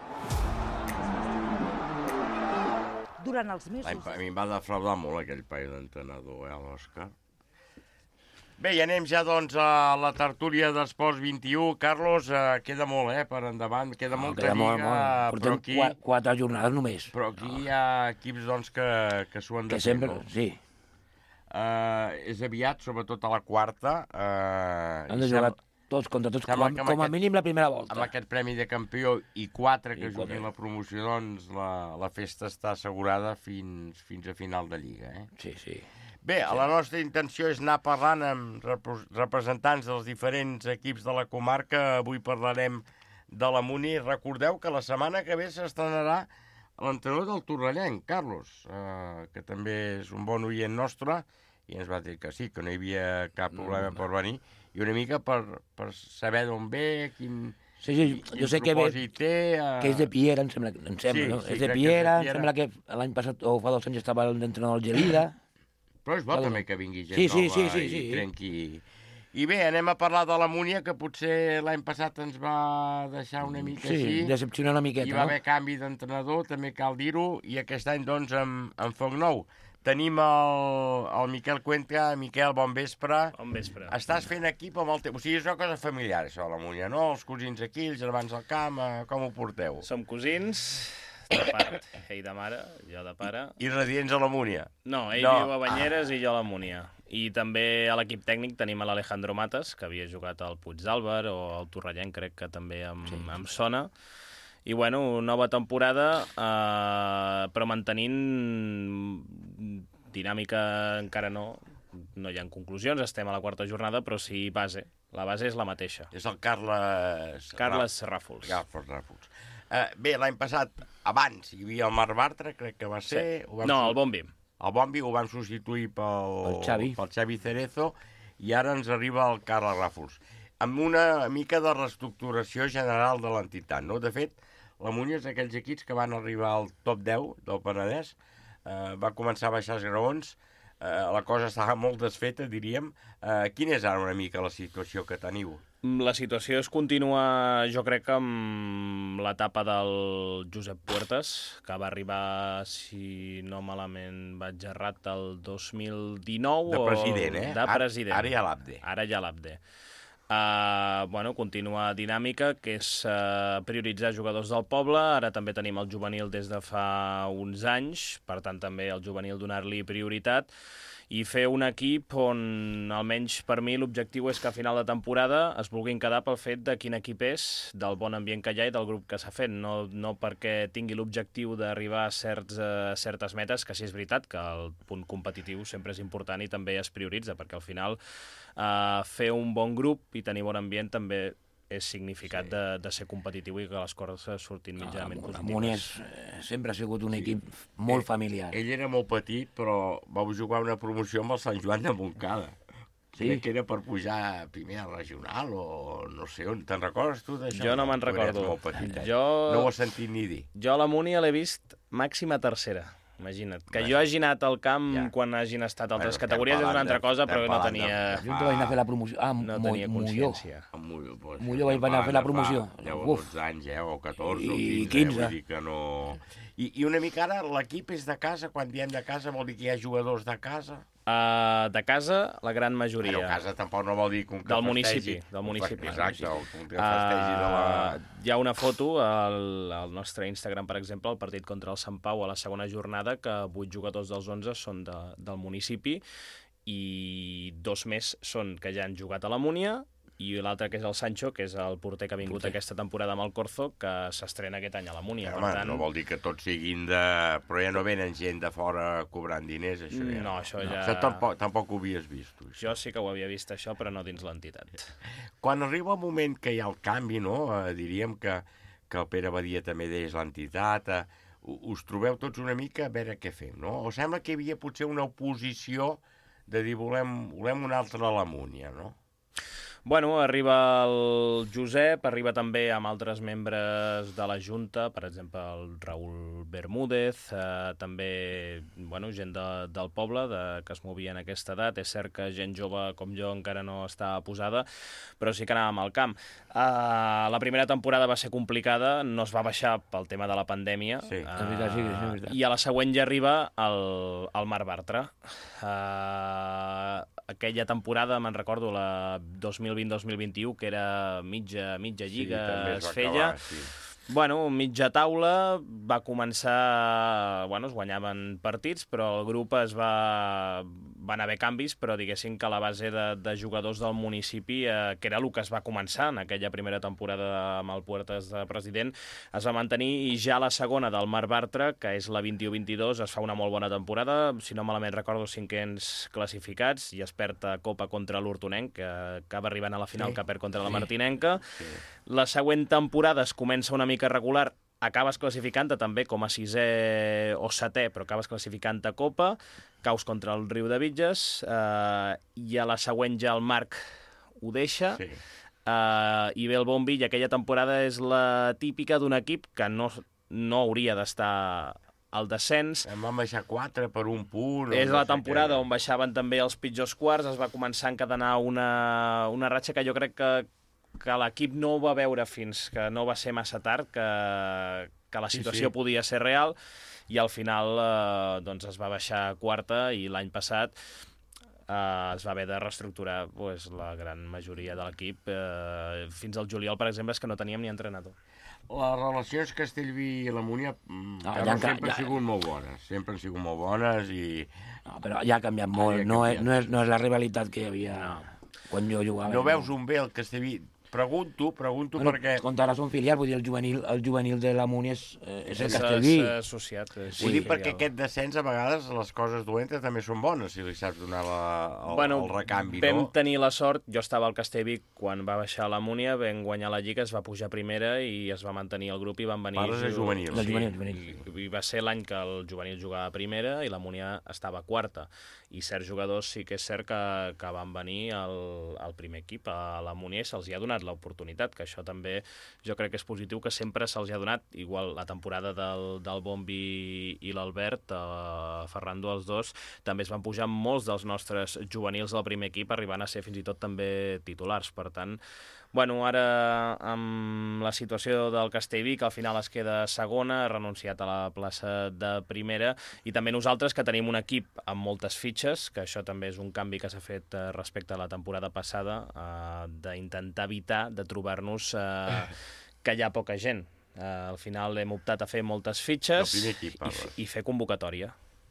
Durant els mesos... A mi em va defraudar molt aquell paio d'entrenador, eh, l'Òscar. Bé, i anem ja, doncs, a la tertúlia d'Esports vint-i-u. Carlos, eh, queda molt, eh, per endavant, queda no, molta queda lliga, molt, molt. però aquí... Quatre, quatre jornades només. Però aquí hi ha equips, doncs, que, que s'ho han de que fer, sempre, no? sí. Uh, és aviat, sobretot a la quarta. Uh, Han de jugar tots contra tots, com a, com a aquest, mínim la primera volta. Amb aquest premi de campió i quatre que I juguin quatre. La promoció, doncs la, la festa està assegurada fins, fins a final de Lliga. Eh? Sí, sí. Bé, sí. La nostra intenció és anar parlant amb representants dels diferents equips de la comarca. Avui parlarem de la Muni. Recordeu que la setmana que ve s'estrenarà l'entrenador del Torrellenc, Carlos, eh, que també és un bon oient nostre, i ens va dir que sí, que no hi havia cap problema per venir, i una mica per, per saber d'on ve, quin, sí, sí, quin jo sé que ve, té... Eh... Que és de Piera, em sembla, em sembla sí, no? Sí, és de Piera, em sembla que l'any passat o fa dos anys estava l'entrenador del Gelida. Però és bo també que vingui gent sí, sí, nova sí, sí, i sí. trenqui... I bé, anem a parlar de la Múnia, que potser l'any passat ens va deixar una mica sí, així. Sí, decepcionar una miqueta, no? Hi va no? haver canvi d'entrenador, també cal dir-ho, i aquest any, doncs, amb, amb foc nou. Tenim el, el Miquel Cuenca. Miquel, bon vespre. Bon vespre. Estàs fent equip amb el teu... O sigui, és una cosa familiar, això, la Múnia, no? Els cosins aquí, els germans al camp, eh, com ho porteu? Som cosins, de part, ell de mare, jo de pare. I, i residents a la Múnia? No, ell no. viu a Banyeres ah. i jo a la Múnia. I també a l'equip tècnic tenim a l'Alejandro Matas, que havia jugat al Puig d'Àlvar o al Torrellenc, crec que també em, sí. em sona. I, bueno, nova temporada, eh, però mantenint dinàmica encara no, no hi ha conclusions, estem a la quarta jornada, però sí base. La base és la mateixa. És el Carles... Carles Ràfols. Carles Ràfols. Uh, bé, l'any passat, abans, hi havia el Marc Bartra, crec que va ser... Sí. Vam no, el Bombi. El Bombi ho vam substituir pel, el Xavi. pel Xavi Cerezo, i ara ens arriba el Carles Ràfols, amb una mica de reestructuració general de l'entitat, no? De fet, la Múnia és d'aquells equips que van arribar al top deu del Penedès, eh, va començar a baixar els graons, eh, la cosa estava molt desfeta, diríem. Eh, quina és ara una mica la situació que teniu? La situació es continua, jo crec, amb l'etapa del Josep Puertas, que va arribar, si no malament vaig errat, el dos mil dinou. De president, eh? De president. Ara ja l'Abde. Ara ja l'Abde. Uh, bueno, continua dinàmica, que és uh, prioritzar jugadors del poble. Ara també tenim el juvenil des de fa uns anys, per tant també el juvenil donar-li prioritat, i fer un equip on, almenys per mi, l'objectiu és que a final de temporada es vulguin quedar pel fet de quin equip és, del bon ambient que hi ha i del grup que s'ha fet, no, no perquè tingui l'objectiu d'arribar a certs, uh, certes metes, que sí és veritat que el punt competitiu sempre és important i també es prioritza, perquè al final uh, fer un bon grup i tenir bon ambient també és significat sí. de, de ser competitiu i que les coses surtin mitjanament no, positives. La Múnia és, eh, sempre ha sigut un sí. equip molt familiar. Ell era molt petit, però vau jugar una promoció amb el Sant Joan de Montcada. Sí? Crec que era per pujar primer a regional o no sé on. Te'n recordes tu d'això? Jo no me'n recordo. Molt petit, eh? jo... No ho has sentit ni dir. Jo a la Múnia l'he vist màxima tercera. Imagina't. Que bueno, jo hagi anat al camp ja. quan hagin estat altres bueno, categories és una altra cosa, però no tenia... Jo vaig anar a fer la promoció. Ah, no tenia consciència. Molló, pues, Molló vaig anar a fer la promoció. deu o dotze anys, eh? O catorze I, o quinze. quinze. Vull dir que no... I, I una mica ara l'equip és de casa. Quan diem de casa vol dir que hi ha jugadors de casa? Uh, de casa, la gran majoria. Però casa tampoc no vol dir que un que del festegi. Municipi, del municipi. Exacte, un que festegi de la... Uh, hi ha una foto al, al nostre Instagram, per exemple, el partit contra el Sant Pau a la segona jornada, que vuit jugadors dels onze són de, del municipi i dos més són que ja han jugat a la Múnia, i l'altre que és el Sancho, que és el porter que ha vingut porter. aquesta temporada amb el Corzo, que s'estrena aquest any a la Múnia. Ja, per tant... No vol dir que tots siguin de... Però ja no venen gent de fora cobrant diners, això ja... No, això ja... Això tampoc, tampoc ho havies vist, tu. Jo sí que ho havia vist, això, però no dins l'entitat. Quan arriba el moment que hi ha el canvi, no? Eh, diríem que, que el Pere Badia també deix l'entitat, eh, us trobeu tots una mica a veure què fem, no? O sembla que hi havia potser una oposició de dir volem, volem una altra a la Múnia, no? Bueno, arriba el Josep, arriba també amb altres membres de la Junta, per exemple el Raül Bermúdez, eh, també bueno, gent de, del poble de, que es movia en aquesta edat. És cert que gent jove com jo encara no està posada, però sí que anàvem al camp. Eh, la primera temporada va ser complicada, no es va baixar pel tema de la pandèmia, sí. eh, és veritat, sí, és veritat. I a la següent ja arriba el, el Marc Bartra. Eh, aquella temporada, me'n recordo, la dos mil vint dos mil vint-u, que era mitja, mitja lliga, sí, es feia. Acabar, sí. Bueno, mitja taula, va començar... Bueno, es guanyaven partits, però el grup es va... Van haver canvis, però diguéssim que la base de, de jugadors del municipi, eh, que era el que es va començar en aquella primera temporada amb el Puertas de president, es va mantenir, i ja la segona del Marc Bartra, que és la vint-i-u vint-i-dos, es fa una molt bona temporada, si no malament recordo, cinquens classificats, i es perd a Copa contra l'Hortonenc, que acaba arribant a la final, sí. que perd contra la Martinenca. Sí. La següent temporada es comença una mica regular, acabes classificant-te també com a sisè o setè, però acabes classificant-te a Copa, caus contra el Riu de Vitges, eh, i a la següent ja el Marc ho deixa, sí. eh, i ve el bombi, i aquella temporada és la típica d'un equip que no, no hauria d'estar al descens. Em van baixar quatre per un punt. És la temporada on baixaven també els pitjors quarts, es va començar a encadenar una, una ratxa que jo crec que, que l'equip no ho va veure fins que no va ser massa tard, que, que la situació sí, sí. podia ser real, i al final eh, doncs es va baixar a quarta, i l'any passat eh, es va haver de reestructurar pues, la gran majoria de l'equip. Eh, fins al juliol, per exemple, és que no teníem ni entrenador. Les relacions Castellví i la Múnia no, ja, sempre ja, han sigut molt bones, sempre han sigut molt bones i... No, però ja ha canviat molt, ha no, canviat. És, no, és, no és la rivalitat que hi havia no. quan jo jugava. No veus un bé el Castellví? Pregunto, pregunto bueno, perquè... Comptarà son filial, vull dir, el juvenil, el juvenil de la Múnia és, és el Castellví. És associat. Sí, vull dir, perquè aquest descens, a vegades, les coses dolentes també són bones, si li saps donar la, el, bueno, el recanvi, vam no? Vam tenir la sort, jo estava al Castellví quan va baixar la Múnia, vam guanyar la Lliga, es va pujar primera i es va mantenir el grup i van venir... Pares de juvenil. Sí, juvenil, juvenil. I, I va ser l'any que el juvenil jugava a primera i la Múnia estava a quarta. I certs jugadors sí que és cert que, que van venir al, al primer equip, a la Múnia, i se'ls ha donat l'oportunitat, que això també jo crec que és positiu, que sempre se'ls ha donat, igual la temporada del, del Bombi i l'Albert, eh, Ferrando, els dos, també es van pujar molts dels nostres juvenils del primer equip, arribant a ser fins i tot també titulars. Per tant, bueno, ara amb la situació del Castellví, que al final es queda segona, ha renunciat a la plaça de primera, i també nosaltres, que tenim un equip amb moltes fitxes, que això també és un canvi que s'ha fet eh, respecte a la temporada passada, eh, d'intentar evitar de trobar-nos eh, que hi ha poca gent. Eh, al final hem optat a fer moltes fitxes equip, i, i fer convocatòria.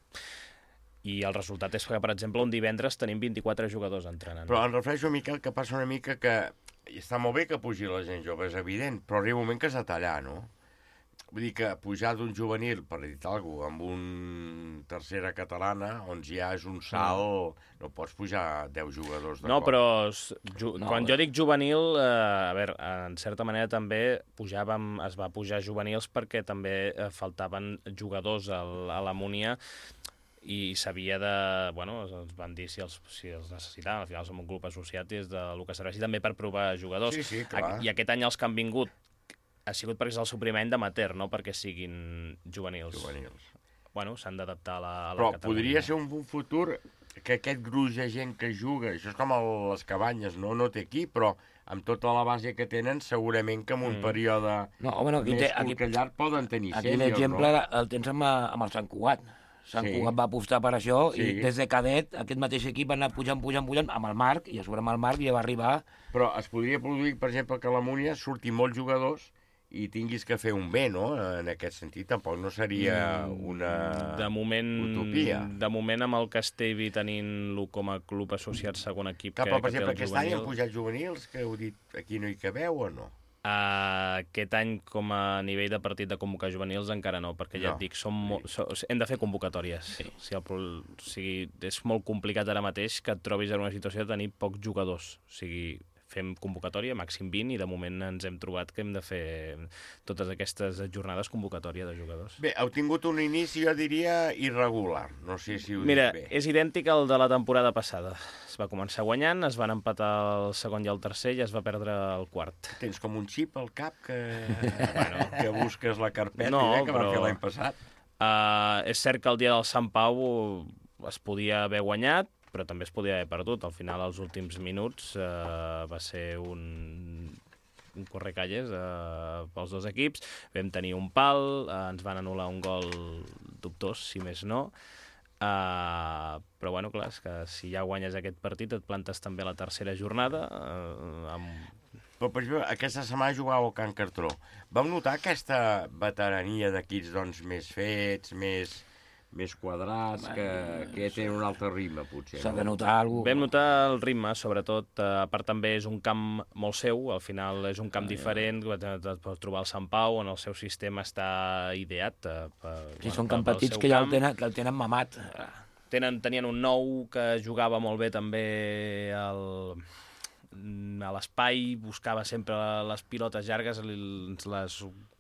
I el resultat és que, per exemple, un divendres tenim vint-i-quatre jugadors entrenant. Però em refereixo, Miquel, que passa una mica que està molt bé que pugi la gent jove, és evident, però arriba un moment que has de tallar, no? Vull dir que pujar d'un juvenil, per dir alguna cosa, amb un tercera catalana, on ja és un salt, no pots pujar deu jugadors de no, cop. Però ju no, quan jo dic juvenil, eh, a veure, en certa manera també pujàvem, es va pujar juvenils perquè també eh, faltaven jugadors a, a la Múnia, i s'havia de... Bueno, ens van dir si els, si els necessitaven. Al final som un club associat i és del que serveixi també per provar jugadors. Sí, sí, clar. I aquest any els que han vingut ha sigut perquè és el suplement d'amateur, no perquè siguin juvenils. Juvenils. Bueno, s'han d'adaptar a la, a la Però categoria. podria ser un, un futur que aquest gruix de gent que juga, això és com el, les cabanyes, no? No té equip, però amb tota la base que tenen, segurament que en un mm. període no, bueno, més té, curt aquí, que llarg poden tenir aquí sèniors, l'exemple no? el tens amb, amb el Sant Cugat. Sant sí. Cugat va apostar per això, sí. I des de cadet aquest mateix equip va anar pujant, pujant, pujant amb el Marc, i a sobre amb el Marc ja va arribar... Però es podria produir, per exemple, que a la Múnia surtin molts jugadors i tinguis que fer un bé, no? En aquest sentit, tampoc no seria una de moment, utopia. De moment, amb el Castellví tenint-lo com a club associat segon equip... Cap, que, per que exemple, aquest juvenil... any han pujat juvenils, que heu dit, aquí no hi cabeu o no? Uh, aquest any, com a nivell de partit de convocar juvenils, encara no, perquè ja no. et dic, som mo so hem de fer convocatòries. Sí. O sigui, el, o sigui, és molt complicat ara mateix que et trobis en una situació de tenir pocs jugadors. O sigui, fem convocatòria, màxim vint, i de moment ens hem trobat que hem de fer totes aquestes jornades convocatòria de jugadors. Bé, heu tingut un inici, jo diria, irregular. No sé si ho Mira, dic bé. És idèntic al de la temporada passada. Es va començar guanyant, es van empatar el segon i el tercer i es va perdre el quart. Tens com un xip al cap que, bueno, que busques la carpeta no, eh, que però... vam fer l'any passat. Uh, és cert que el dia del Sant Pau es podia haver guanyat, però també es podia haver perdut. Al final, als últims minuts, eh, va ser un, un correcalles eh, pels dos equips. Vam tenir un pal, eh, ens van anul·lar un gol dubtós, si més no. Eh, però, bueno, clar, és que si ja guanyes aquest partit et plantes també a la tercera jornada. Eh, amb... Però, per exemple, aquesta setmana jugàveu a Can Cartró. Vau notar aquesta veterania d'equips doncs, més fets, més... més quadrats, bueno, que, que tenen un altre ritme, potser. S'ha de notar alguna cosa. Vam notar el ritme, sobretot. A part, també és un camp molt seu, al final és un camp ah, diferent, ja. Pots trobar el Sant Pau, on el seu sistema està ideat. Per, sí, són camp petits que ja el tenen, que el tenen mamat. Tenen, tenien un nou que jugava molt bé també el... a l'espai, buscava sempre les pilotes llargues, ens les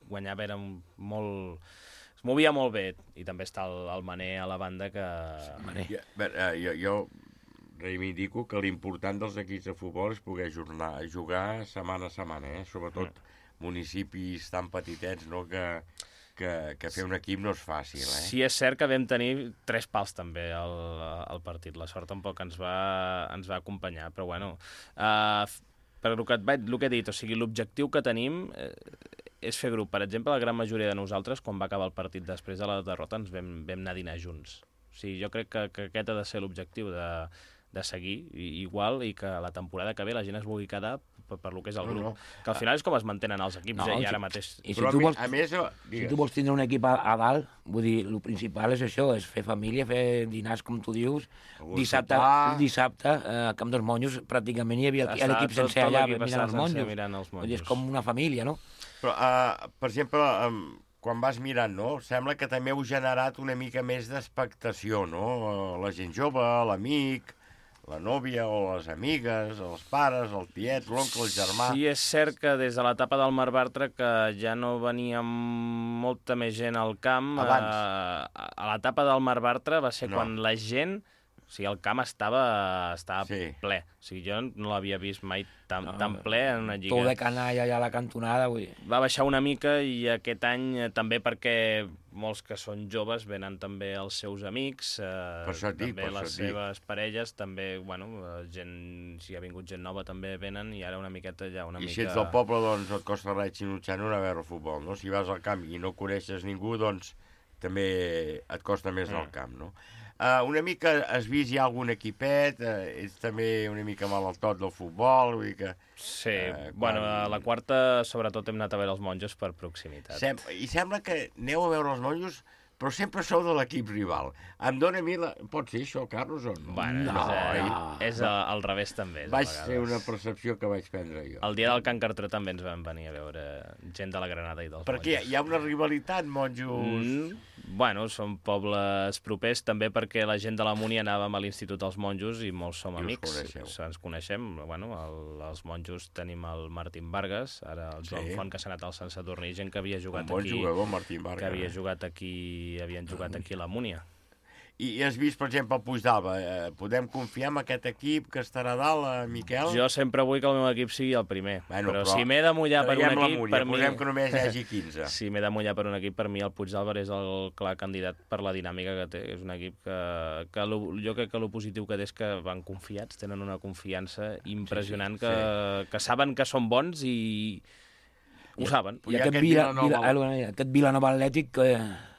guanyava, era molt... es movia molt bé, i també està el, el Mané a la banda que... Mané. Jo, jo, jo reivindico que l'important dels equips de futbol és poder jornar, jugar setmana a setmana, eh? Sobretot mm. municipis tan petitets, no?, que... Que, que fer un equip no és fàcil, eh? Sí, és cert que vam tenir tres pals també al, al partit. La sort tampoc ens va, ens va acompanyar, però bueno... Uh, per el que, et, el que he dit, o sigui, l'objectiu que tenim eh, és fer grup. Per exemple, la gran majoria de nosaltres, quan va acabar el partit després de la derrota, ens vam, vam anar a dinar junts. O sigui, jo crec que, que aquest ha de ser l'objectiu, de, de seguir igual, i que la temporada que ve la gent es vulgui quedar per, per lo que és el grup. No, no. Que al final és com es mantenen els equips, no, eh, i ara mateix... I si, tu vols, a més, si tu vols tindre un equip a, a dalt, vull dir, el principal és això, és fer família, fer dinars, com tu dius. Dissabte, dissabte eh, a Camp dels Monjos, pràcticament hi havia l'equip sencer allà mirant els monjos. Mirant els monjos. Vull dir, és com una família, no? Però, uh, per exemple, um, quan vas mirant, no?, sembla que també heu generat una mica més d'expectació, no? La gent jove, l'amic... la nòvia o les amigues, els pares, el tiet, l'oncle, el germà... Sí, és cert que des de l'etapa del Marc Bartra, que ja no venia molta més gent al camp... Abans. A, a l'etapa del Marc Bartra va ser no. quan la gent... O sigui, el camp estava, estava sí. ple. O sigui, jo no l'havia vist mai tan, no, tan ple en una lliga. Tot de canalla allà a la cantonada, vull dir. Va baixar una mica, i aquest any també perquè molts que són joves venen també els seus amics, eh, dic, també les dic. seves parelles, també, bueno, gent, si ha vingut gent nova també venen, i ara una miqueta ja una I mica... I si ets del poble, doncs et costa res xinutxant a veure futbol, no? Si vas al camp i no coneixes ningú, doncs també et costa més mm. al camp, no? Uh, una mica has vist ja algun equipet, uh, ets també una mica mal al tot del futbol, vull dir que... Sí, uh, quan... bueno, a la quarta sobretot hem anat a veure els monjos per proximitat. Sem I sembla que aneu a veure els monjos, però sempre sou de l'equip rival. Em dóna a mi la... Pot ser això, Carlos, o no? Bueno, no, és, no. és a, al revés també. Vaig ser una percepció que vaig prendre jo. El dia del Can Cartró també ens vam venir a veure gent de la Granada i dels perquè monjos. Hi ha una rivalitat, monjos... Mm, bueno, són pobles propers, també perquè la gent de la Múnia anàvem a l'Institut dels Monjos i molts som I amics. Ens coneixem. Bueno, el, els monjos tenim el Martín Vargas, ara el Joan sí. Font, que s'ha anat al Sant Sadurní, gent que havia jugat bon aquí... jugador, Martín Vargas. Que havia jugat aquí, havien jugat aquí a la Múnia. I, I has vist, per exemple, el Puigdàlber. Eh, podem confiar en aquest equip que estarà a dalt, eh, Miquel? Jo sempre vull que el meu equip sigui el primer. Bueno, però, però si m'he de mullar per un equip... Múnia, per mi... Posem que només hi hagi quinze. Si m'he de mullar per un equip, per mi el Puigdàlber és el clar candidat per la dinàmica que té. És un equip que, que lo, jo crec que el positiu que té és que van confiats, tenen una confiança impressionant, sí, sí, que, sí. que saben que són bons i ho I, saben. I aquest, Vila, Vila, Vila, aquest Vilanova Atlètic... Que...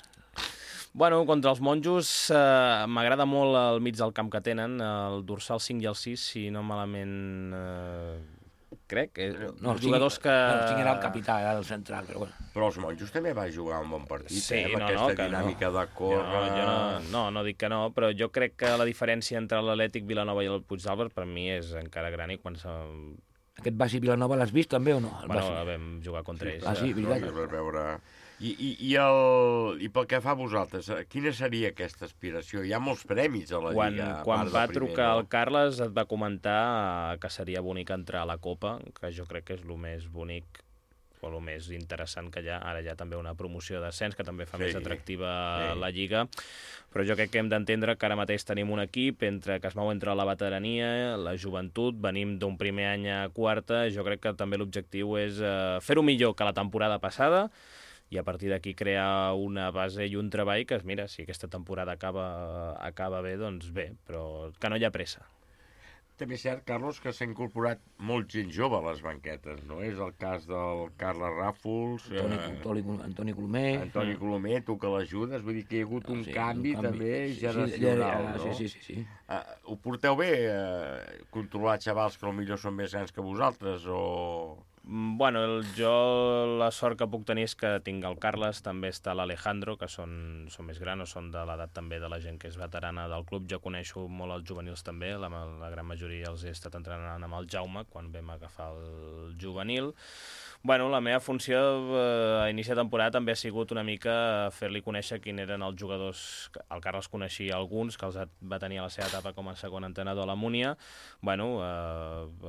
Bueno, contra els monjos eh, m'agrada molt el mig del camp que tenen, el dorsal cinc i el sis, si no malament eh, crec. Eh, no, els jugadors que... No, el cinc era el capità, era el central, però bueno. Però els monjos també va jugar un bon partit, sí, eh, amb no, aquesta no, dinàmica no. de córrer... No, jo no, no, no dic que no, però jo crec que la diferència entre l'Atlètic Vilanova i el Puigdàlber per mi és encara gran, i quan se... Aquest Basi Vilanova l'has vist també o no? El bueno, Basi. Vam jugar contra sí, ells. Ah, sí, veritat. No, veure... I, i, i, el, I pel que fa a vosaltres, quina seria aquesta aspiració? Hi ha molts premis a la quan, Lliga. Quan va primer, trucar no? el Carles et va comentar que seria bonic entrar a la Copa, que jo crec que és el més bonic o el més interessant que hi ha. Ara hi ha també una promoció d'ascens que també fa sí, més atractiva sí. la Lliga, però jo crec que hem d'entendre que ara mateix tenim un equip entre que es mou entre la veterania, la joventut, venim d'un primer any a quarta, jo crec que també l'objectiu és eh, fer-ho millor que la temporada passada, i a partir d'aquí crear una base i un treball que, mira, si aquesta temporada acaba, acaba bé, doncs bé, però que no hi ha pressa. També és cert, Carlos, que s'ha incorporat molt gent jove a les banquetes, no? És el cas del Carles Ràfols... Antoni, eh... Antoni, Antoni Colomer... Antoni mm. Colomer, tu que l'ajudes, vull dir que hi ha hagut un, sí, canvi, un canvi també sí, generacional, sí, no? Sí, sí, sí. Uh, ho porteu bé, uh, controlar xavals que potser són més grans que vosaltres, o... Bueno, el, jo la sort que puc tenir és que tinc el Carles, també està l'Alejandro, que són, són més grans, o són de l'edat també de la gent que és veterana del club. Jo coneixo molt els juvenils també, la, la gran majoria els he estat entrenant amb el Jaume quan vam agafar el juvenil. Bueno, la meva funció eh, a inici de temporada també ha sigut una mica fer-li conèixer quin eren els jugadors. El Carles coneixia alguns, que els va tenir a la seva etapa com a segon entrenador a la Múnia. Bueno, eh,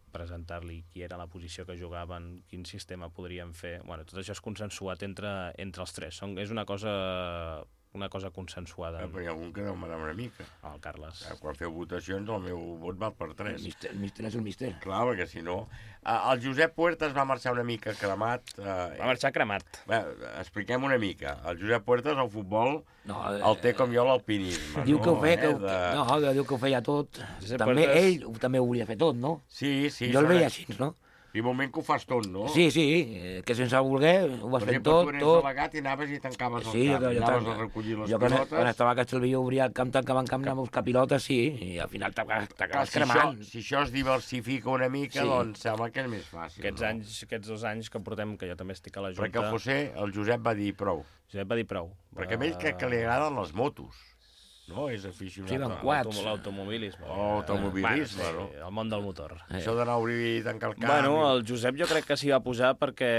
presentar-li qui era la posició que jugaven, quin sistema podríem fer... Bueno, tot això és consensuat entre, entre els tres. Són, és una cosa... una cosa consensuada. Eh, però hi ha algun que deu manar una mica. El Carles. Eh, quan feu votacions, el meu vot val per tres. El mister, el mister és el mister. Clar, perquè si no... Eh, el Josep Puertas va marxar una mica cremat. Eh, va marxar cremat. Bé, expliquem una mica. El Josep Puertas, al futbol, no, eh, el té com jo l'alpinisme. Diu no? que ho feia, que, eh, de... no, diu que ho feia tot. Josep També Puertas... ell també ho volia fer tot, no? Sí, sí. Jo el veia així, no? I moment que ho fas tot, no? Sí, sí, que sense voler ho vas fent tot, tot. Per exemple, tu eres tot. delegat i anaves i tancaves el sí, camp, jo, jo, anaves jo, a recollir les jo, pilotes. Quan estava a Castellví obria el camp, tancava el camp, anava a buscar pilotes, sí, i al final t'acabes cremant. Si, si això es diversifica una mica, sí. Doncs sembla que és més fàcil. Aquests, no? anys, aquests dos anys que portem, que jo també estic a la Junta... Perquè el José, el Josep va dir prou. Josep va dir prou. Perquè a ell crec que li agraden les motos. No, és aficionat. Sí, van quats. L'automobilisme. L'automobilisme, bueno, no? Sí, el món del motor. Eh. Això d'anar a obrir i tancar el camp... Bueno, el Josep jo crec que s'hi va posar perquè...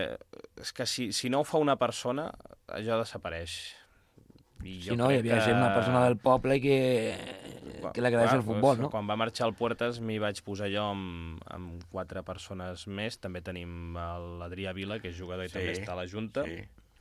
És que si, si no ho fa una persona, això desapareix. I si no, hi havia que... una persona del poble que, que li agradés el futbol, doncs, no? Quan va marxar al Puertas m'hi vaig posar jo amb, amb quatre persones més. També tenim l'Adrià Vila, que és jugador i sí, també està a la Junta. Sí.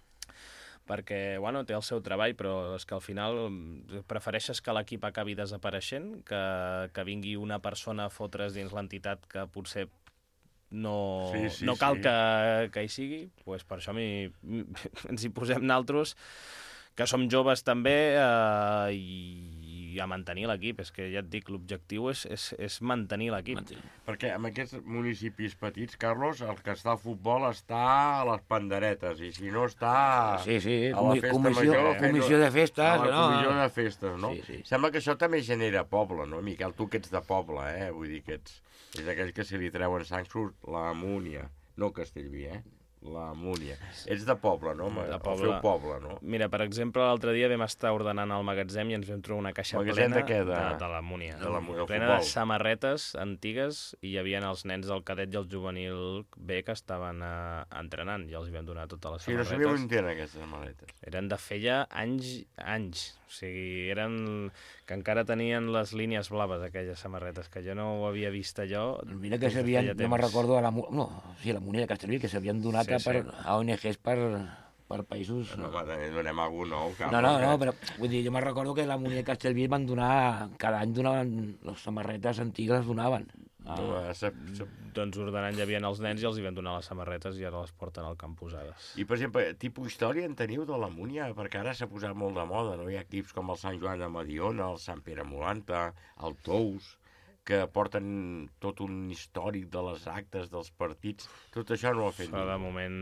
Perquè, bueno, té el seu treball, però és que al final prefereixes que l'equip acabi desapareixent, que, que vingui una persona a fotre's dins l'entitat que potser no, sí, sí, no cal sí. que, que hi sigui, pues per això mi, ens hi posem naltros, que som joves també, eh, i a mantenir l'equip. És que ja et dic, l'objectiu és, és, és mantenir l'equip. Perquè en aquests municipis petits, Carlos, el que està al futbol està a les panderetes, i si no està sí, sí, a la festa comissió, major... Comissió de festes, a la no? comissió de festes, no? Sí, sí. Sembla que això també genera poble, no? Miquel, tu que ets de poble, eh? Vull dir que ets... És aquell que se li treuen sang surt la Múnia, no Castellví, eh? La Múnia. Ets de poble, no? De poble. El seu poble, no? Mira, per exemple, l'altre dia vam estar ordenant el magatzem i ens vam trobar una caixa magatzem plena de, què? de... de, de la Múnia. De la Múnia, plena futbol. De samarretes antigues, i hi havia els nens del cadet i el juvenil B que estaven uh, entrenant, i els hi vam donar totes les sí, samarretes. Sí, no sabia on tenen aquestes samarretes. Eren de feia anys, anys. O sigui, eren... que encara tenien les línies blaves, aquelles samarretes, que jo no ho havia vist allò. Mira que s'havien, no me'n recordo, a la, no, sí, a la Múnia de Castellví, que s'havien donat sí, per, sí. a O N Gs per, per països... No, no, donem algun nou. Cap, no, no, no, però vull dir, jo me'n recordo que a la Múnia de Castellví van donar, cada any donaven, les samarretes antigues les donaven. Ah. Se, se... Doncs ordenant hi havia els nens i els hi van donar les samarretes i ara les porten al camp posades. I, per exemple, tipus història en teniu de la Múnia? Perquè ara s'ha posat molt de moda, no? Hi ha equips com el Sant Joan de Mediona, el Sant Pere Molanta, el Tous, que porten tot un històric de les actes, dels partits. Tot això no ho ha fet ningú. De moment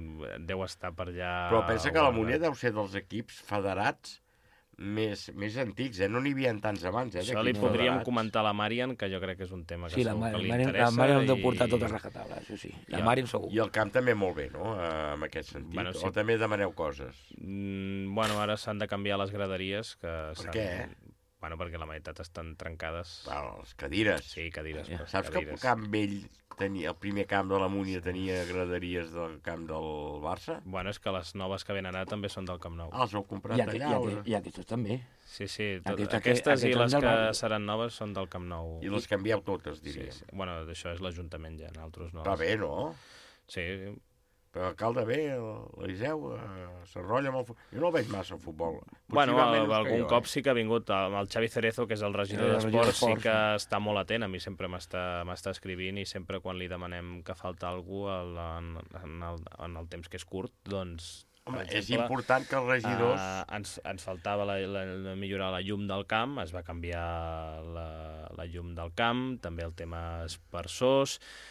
deu estar per allà... Però pensa que la Múnia deu ser dels equips federats més, més antics, eh? No n'hi havia tants abans, eh? Això li podríem federats. Comentar a la Marian, que jo crec que és un tema que, sí, la, que li Marian, interessa. La Marian i... de portar totes les cataules, això sí. La I Marian segur. I el camp també molt bé, no?, en aquest sentit. Bueno, sí. O també demaneu coses? Mm, bueno, ara s'han de canviar les graderies. Que per què? Bueno, perquè la meitat estan trencades. Bueno, les cadires. Sí, cadires. Ja. Saps cadires. Que el camp vell, tenia, el primer camp de la Múnia tenia graderies del camp del Barça? Bueno, és que les noves que venen ara també són del Camp Nou. Ah, els heu comprat I allà? I, i, i aquestes també. Sí, sí, tot, Aquesta, aquestes que, i les que barri. seran noves són del Camp Nou. I les canvieu totes, diríem. Sí, sí. Bueno, això és l'Ajuntament ja, nosaltres no. Està bé, no? Sí. Però Calde bé, l'Eliseu, eh, s'enrotlla amb el futbol. Jo no el veig massa al futbol. Bueno, algun jo, cop eh? sí que ha vingut amb el Xavi Cerezo, que és el regidor eh, d'Esports, sí que està molt atent. A mi sempre m'està escrivint i sempre quan li demanem que falta algú en, en, el, en el temps que és curt, doncs... Home, exemple, és important que els regidors... Uh, ens, ens faltava la, la, la, millorar la llum del camp, es va canviar la, la llum del camp, també el tema espersors,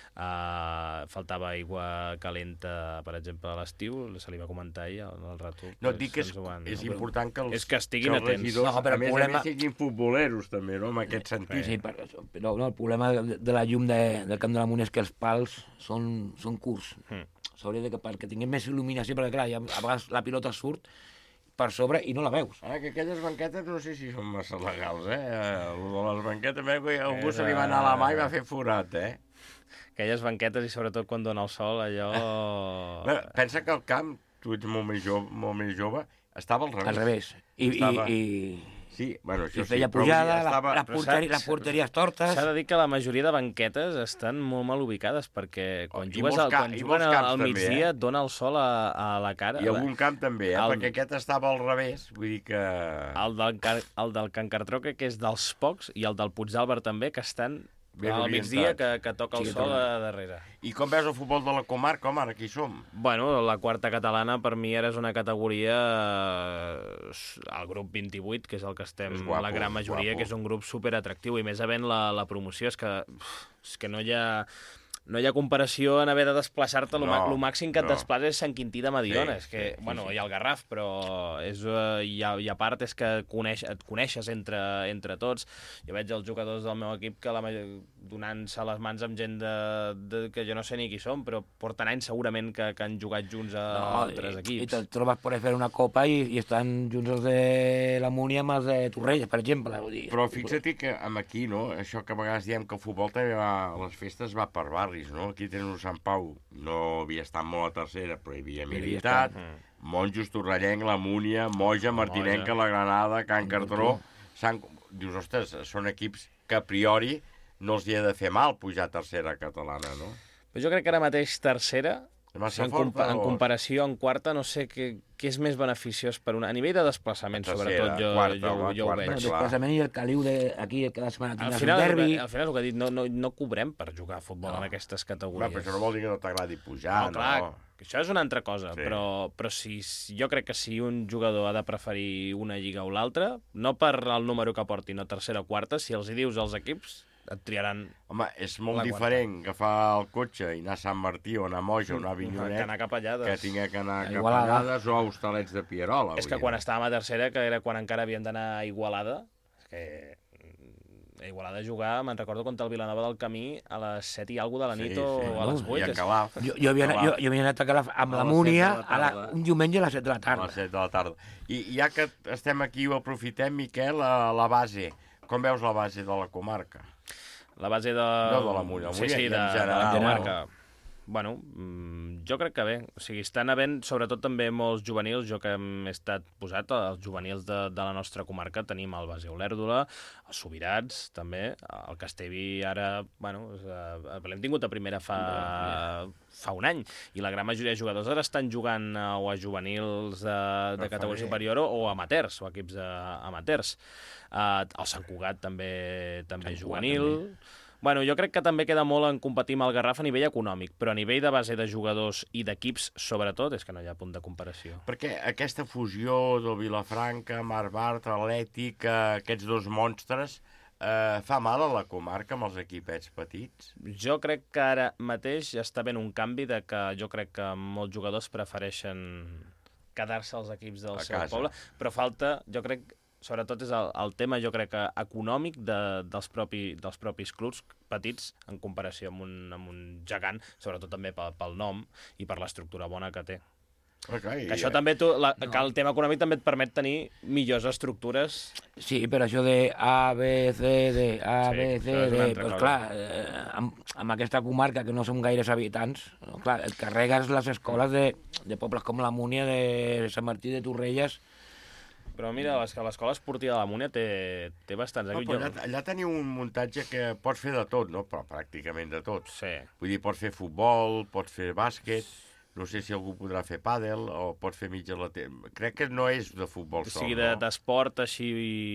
uh, faltava aigua calenta, per exemple, a l'estiu, se li va comentar ahir al, al rato. No, et dic que és, van, és no, important que els, és que estiguin que els atents. regidors, no, però a més problema... a més, siguin futboleros, també, no?, en aquest sentit. Sí, per, però no, el problema de, de la llum de, del Camp de la Múnia és que els pals són, són curts. Mm. S'hauria de que perquè tinguem més il·luminació, perquè clar, ja, a vegades la pilota surt per sobre i no la veus. Ara que aquelles banquetes no sé si són massa legals, eh? El de les banquetes, eh? Algú se li va anar a la mà i va fer forat, eh? Aquelles banquetes i sobretot quan dona el sol, allò... Bé, pensa que el camp, tu ets molt més jove, molt més jove estava al revés. Al revés. I, estava... i, i... Sí, bueno, això I feia sí, però pujada, estava... les, porteri, les porteries tortes... S'ha de dir que la majoria de banquetes estan molt mal ubicades, perquè quan I jugues molts al, ca- quan i juguen molts camps al també, migdia eh? et dona el sol a, a la cara. I algun camp també, eh? El- Perquè aquest estava al revés, vull dir que... El del, Car- el del Can Cartró, que és dels pocs, i el del Puigdàlber també, que estan Ben al migdia, orientats. que, que toca el Sí, sol també. a darrere. I com veus el futbol de la comarca, home, ara aquí som? Bueno, la quarta catalana per mi ara és una categoria eh, el grup vint-i-vuit, que és el que estem És guapo, la gran majoria, guapo. que és un grup superatractiu, i més havent la, la promoció, és que, uf, és que no hi ha... No hi ha comparació en haver de desplaçar-te. No, No, el màxim que et no. desplaces és Sant Quintí de Mediona. Sí, és que, sí, sí, bueno, sí. i el Garraf, però és, uh, i, a, i a part és que coneix, et coneixes entre, entre tots. Jo veig els jugadors del meu equip que la, major- donant-se les mans amb gent de, de, que jo no sé ni qui són, però porten anys segurament que, que han jugat junts a No, altres i, equips. I te'ls trobes per fer una copa i, i estan junts els de la Múnia amb els de Torrelles, per exemple. Vull dir. Però fixa't que amb aquí, no? Això que a vegades diem que el futbol també va... Les festes va per barris, no? Aquí tenen un Sant Pau, no havia estat molt a tercera, però hi havia militat, Monjos, Torrellenc, la Múnia, Moja, Martinenca, la Granada, Can Cartró... Sant... Dius, ostres, són equips que a priori no els hi ha de fer mal pujar a tercera catalana, no? Però jo crec que ara mateix tercera, Massa en, fort, compa en o- comparació amb quarta, no sé què, què és més beneficiós per una... A nivell de desplaçament, Tercera, sobretot, jo, quarta, jo, home, jo ho quarta, veig. El desplaçament i el caliu d'aquí cada setmana Al tindràs un final, és el derbi. que, al final és el que he dit, no, no, no cobrem per jugar a futbol no. en aquestes Home, categories. però això no vol dir que no t'agradi pujar, no, clar, no? això és una altra cosa, Sí. però, però si, si, jo crec que si un jugador ha de preferir una lliga o l'altra, no per el número que porti, no tercera o quarta, si els hi dius als equips, et triaran... Home, és molt la diferent agafar el cotxe i anar a Sant Martí o anar a Moja o anar a Avinyonet Que anar cap a Allades. que tinc que anar A cap a Igualada. Allades o a Hostalets de Pierola. És que quan estàvem a tercera, que era quan encara havíem d'anar a Igualada, que a Igualada a jugar, me'n recordo contra el Vilanova del Camí a les set i alguna de la nit Sí, o sí. a les vuit. I a Calaf. Jo, jo, havia, jo, jo havia anat a Calaf amb A la les Múnia set de la a la, tarda. un diumenge a les set de la A tarda. les set de la tarda. I ja que estem aquí ho aprofitem, Miquel, a la base. Com veus la base de la comarca? La base de... No de la Múnia, la sí, Múnia sí, i de, en de general. la comarca. Bueno, mm, jo crec que bé. O sigui, estan havent, sobretot també molts juvenils, jo que hem estat posat, els juvenils de, de la nostra comarca, tenim el Base Olèrdola, els Sobirats, també, el Castellví ara, bueno, eh, l'hem tingut a primera fa, fa un any, i la gran majoria de jugadors ara estan jugant eh, o a juvenils de, de categoria superior o, o amateurs, o equips eh, amateurs. Eh, el Sant Cugat també, també juvenil... També. Bueno, jo crec que també queda molt en competir amb el Garraf a nivell econòmic, però a nivell de base de jugadors i d'equips, sobretot, és que no hi ha punt de comparació. Perquè aquesta fusió del Vilafranca, Mar Bart, Atlètic, eh, aquests dos monstres, eh, fa mal a la comarca amb els equipets petits? Jo crec que ara mateix ja està ben un canvi de que jo crec que molts jugadors prefereixen quedar-se als equips del A seu casa. poble, però falta, jo crec, sobretot és el, el tema, jo crec que econòmic de, dels, propi, dels propis clubs petits en comparació amb un, amb un gegant, sobretot també pel, pel nom i per l'estructura bona que té. Okay, Que això també, tu, la, no. que el tema econòmic també et permet tenir millors estructures. Sí, però això de A, B, C, D, A, Sí, B, C, això és D... una altra Doncs cosa. clar, eh, amb, amb aquesta comarca, que no som gaires habitants, no, clar, et carregues les escoles de, de pobles com la Múnia, de Sant Martí de Torrelles. Però mira, l'escola esportiva de la Múnia té, té bastants. No, però allà, allà teniu un muntatge que pots fer de tot, no? Però pràcticament de tot. Sí. Vull dir, pots fer futbol, pots fer bàsquet, no sé si algú podrà fer pàdel o pots fer mitja la... Te... Crec que no és de futbol O sol, sigui, de- no? d'esport així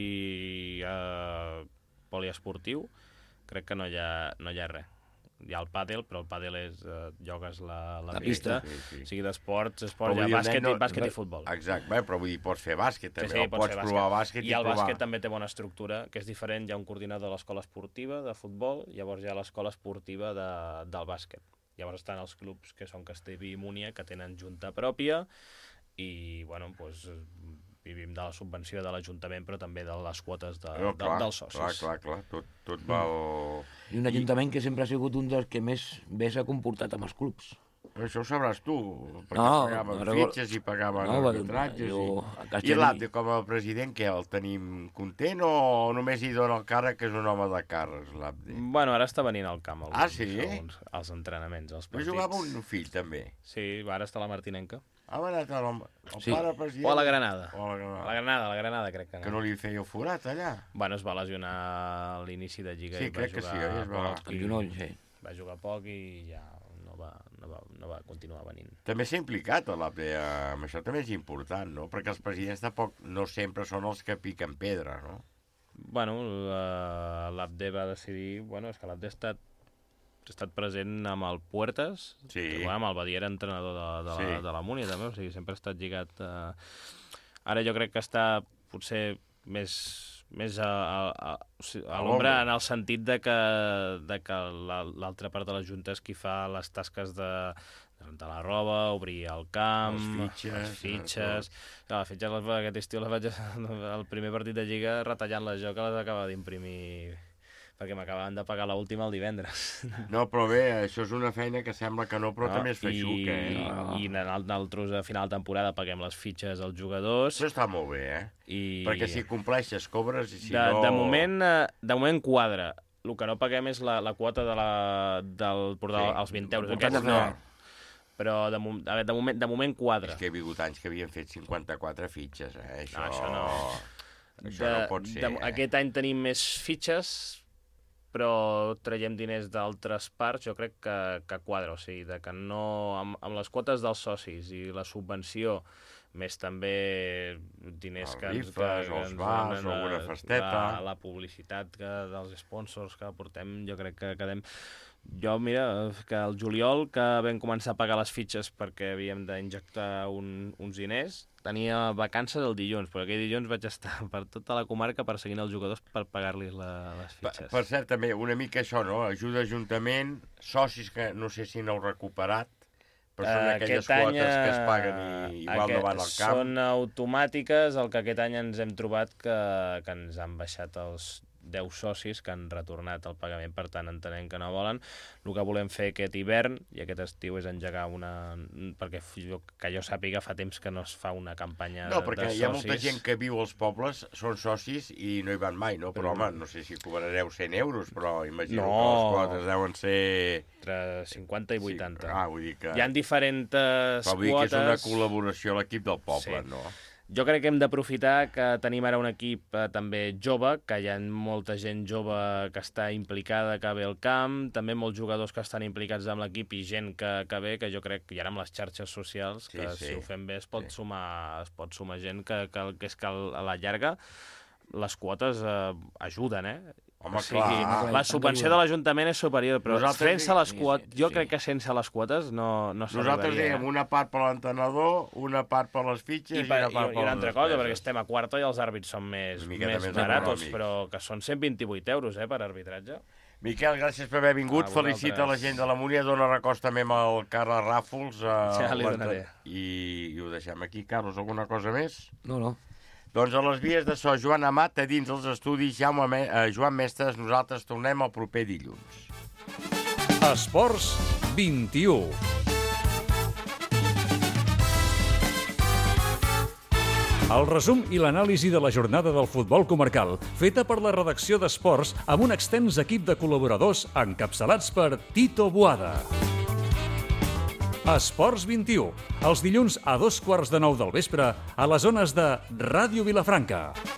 eh, poliesportiu, crec que no hi ha, no hi ha res. Hi ha el pàdel, però el pàdel és... Eh, llogues la, la, La pista. pista. Sí, sí. O sigui, d'esports, esport, Però hi ha vull dir, bàsquet, el nen i, bàsquet no- i futbol. Exacte, bé, però vull dir, pots fer bàsquet també, o pots pots fer provar bàsquet i, I el provar... bàsquet també té bona estructura, que és diferent. Hi ha un coordinador de l'escola esportiva de futbol, llavors hi ha l'escola esportiva de, del bàsquet. Llavors estan els clubs que són Castellví i Múnia, que tenen junta pròpia, i, bueno, doncs, vivim de la subvenció de l'Ajuntament, però també de les quotes de, No, de, clar, dels socis. clar, clar, clar, tot, tot va... Al... I un ajuntament que sempre ha sigut un dels que més bé s'ha comportat amb els clubs. Això ho sabràs tu, perquè No, pagaven no recordo- fitxes i pagaven no, arbitratges. jo I, a I Castellví- l'Abde, com a president, què, el tenim content o només hi dona el càrrec que és un home de càrrecs, l'Abde? Bueno, ara està venint al camp. Alguns, Ah, sí? Alguns, als entrenaments, als No partits. jugava un fill, també? Sí, ara està la Martinenca. Ha anat el, el Sí. pare president... O a la Granada. O a la Granada. A la Granada, a la Granada crec que Que no li feia el forat, allà. Bueno, es va lesionar a l'inici de Lliga Sí, i va crec que jugar sí, oi? Es va- poc. El i- genoll, sí. Va jugar poc i ja no va, no va, no va continuar venint. També s'ha implicat a l'A P E amb això, també és important, no? Perquè els presidents tampoc no sempre són els que piquen pedra, no? Bueno, la- l'Abde va decidir... Bueno, és que l'Abde ha estat, ha estat present amb el Puertas, Sí. que, bueno, amb el Badia era entrenador de, de, Sí. la, de la Múnia, també, o sigui, sempre ha estat lligat... A... Ara jo crec que està potser més, més a, a, a, o sigui, a A l'ombra l'ombra. en el sentit de que, de que la- l'altra part de la Junta és qui fa les tasques de, de rentar la roba, obrir el camp, Les fitxes, les fitxes... Clar, les fitxes les, aquest estiu les vaig el primer partit de Lliga retallant-les jo, que les acaba d'imprimir perquè m'acabaven de pagar l'última el divendres. No, però bé, això és una feina que sembla que no, però No, també és feixuca, eh? I, i nosaltres a final de temporada paguem les fitxes als jugadors. Això està molt bé, eh? I... Perquè si compleixes, cobres, i si de, no... de, moment, eh, de moment quadra. El que no paguem és la, la quota de la, del portal Sí, als vint euros. el Aquests portal de no. Però de, mom- a veure, de, moment, de moment quadra. És que hi ha hagut anys que havien fet cinquanta-quatre fitxes, eh? Això, No, això no. Això no pot ser, de, eh? Aquest any tenim més fitxes, però traiem diners d'altres parts, jo crec que, que quadra, o sigui, de que no, amb, amb les quotes dels socis i la subvenció, més també diners Els que, ens- rifes, que, que els ens bars, donen, alguna eh, festeta. La, la publicitat que, dels sponsors que portem, jo crec que quedem... Jo, mira, que el juliol, que vam començar a pagar les fitxes perquè havíem d'injectar un, uns diners, tenia vacances el dilluns, però aquell dilluns vaig estar per tota la comarca perseguint els jugadors per pagar-los la, les Per, fitxes. per cert, també, una mica això, no? Ajuda Ajuntament, socis que no sé si n'heu recuperat, però són Eh, aquelles aquest quotes any, que es paguen eh, i igual aquest- no van al camp. Són automàtiques, el que aquest any ens hem trobat que, que ens han baixat els deu socis que han retornat el pagament, per tant entenem que no volen. El que volem fer aquest hivern i aquest estiu és engegar una... perquè jo, que jo sàpiga fa temps que no es fa una campanya No, de, perquè de hi ha socis. molta gent que viu als pobles, són socis i no hi van mai, no? Però, Però- home, no sé si cobrareu cent euros, però imagino No. que les quotes deuen ser... Entre cinquanta i vuitanta. Sí, ah, vull dir que... Hi ha diferents Però vull dir que és una quotes. col·laboració a l'equip del poble, Sí. no? Jo crec que hem d'aprofitar que tenim ara un equip eh, també jove, que hi ha molta gent jove que està implicada, que ve al camp, també molts jugadors que estan implicats amb l'equip i gent que, que ve, que jo crec que hi ara amb les xarxes socials, Sí, que sí. si ho fem bé es pot, sí. sumar, es pot sumar gent que, que, que és que a la llarga les quotes eh, ajuden, eh? Home, o sigui, clar. la subvenció de l'Ajuntament és superior, però Nosaltres sense sí, les sí, quotes, sí, jo sí. crec que sense les quotes no, no Nosaltres s'arribaria. dèiem una part per l'entenedor, una part per les fitxes I, i, per, una i, part i per una les altra cosa, despeses. perquè estem a quarta i els àrbits són més, Una miqueta més més baratos, econòmics. però que són cent vint-i-vuit euros eh, per arbitratge. Miquel, gràcies per haver vingut. A Felicita la vosaltres. gent de la Múnia. Dóna recost també amb el Carles Ràfols. Eh, Ja li l'ente- donaré. I, I ho deixem aquí. Carlos, alguna cosa més? No, no. Doncs a les vies de so, Joan Amat, a dins els estudis, Jaume Me eh, Joan Mestres, nosaltres tornem el proper dilluns. Esports vint-i-u. El resum i l'anàlisi de la jornada del futbol comarcal, feta per la redacció d'Esports amb un extens equip de col·laboradors encapçalats per Tito Boada. Esports vint-i-u, els dilluns a dos quarts de nou del vespre a les zones de Ràdio Vilafranca.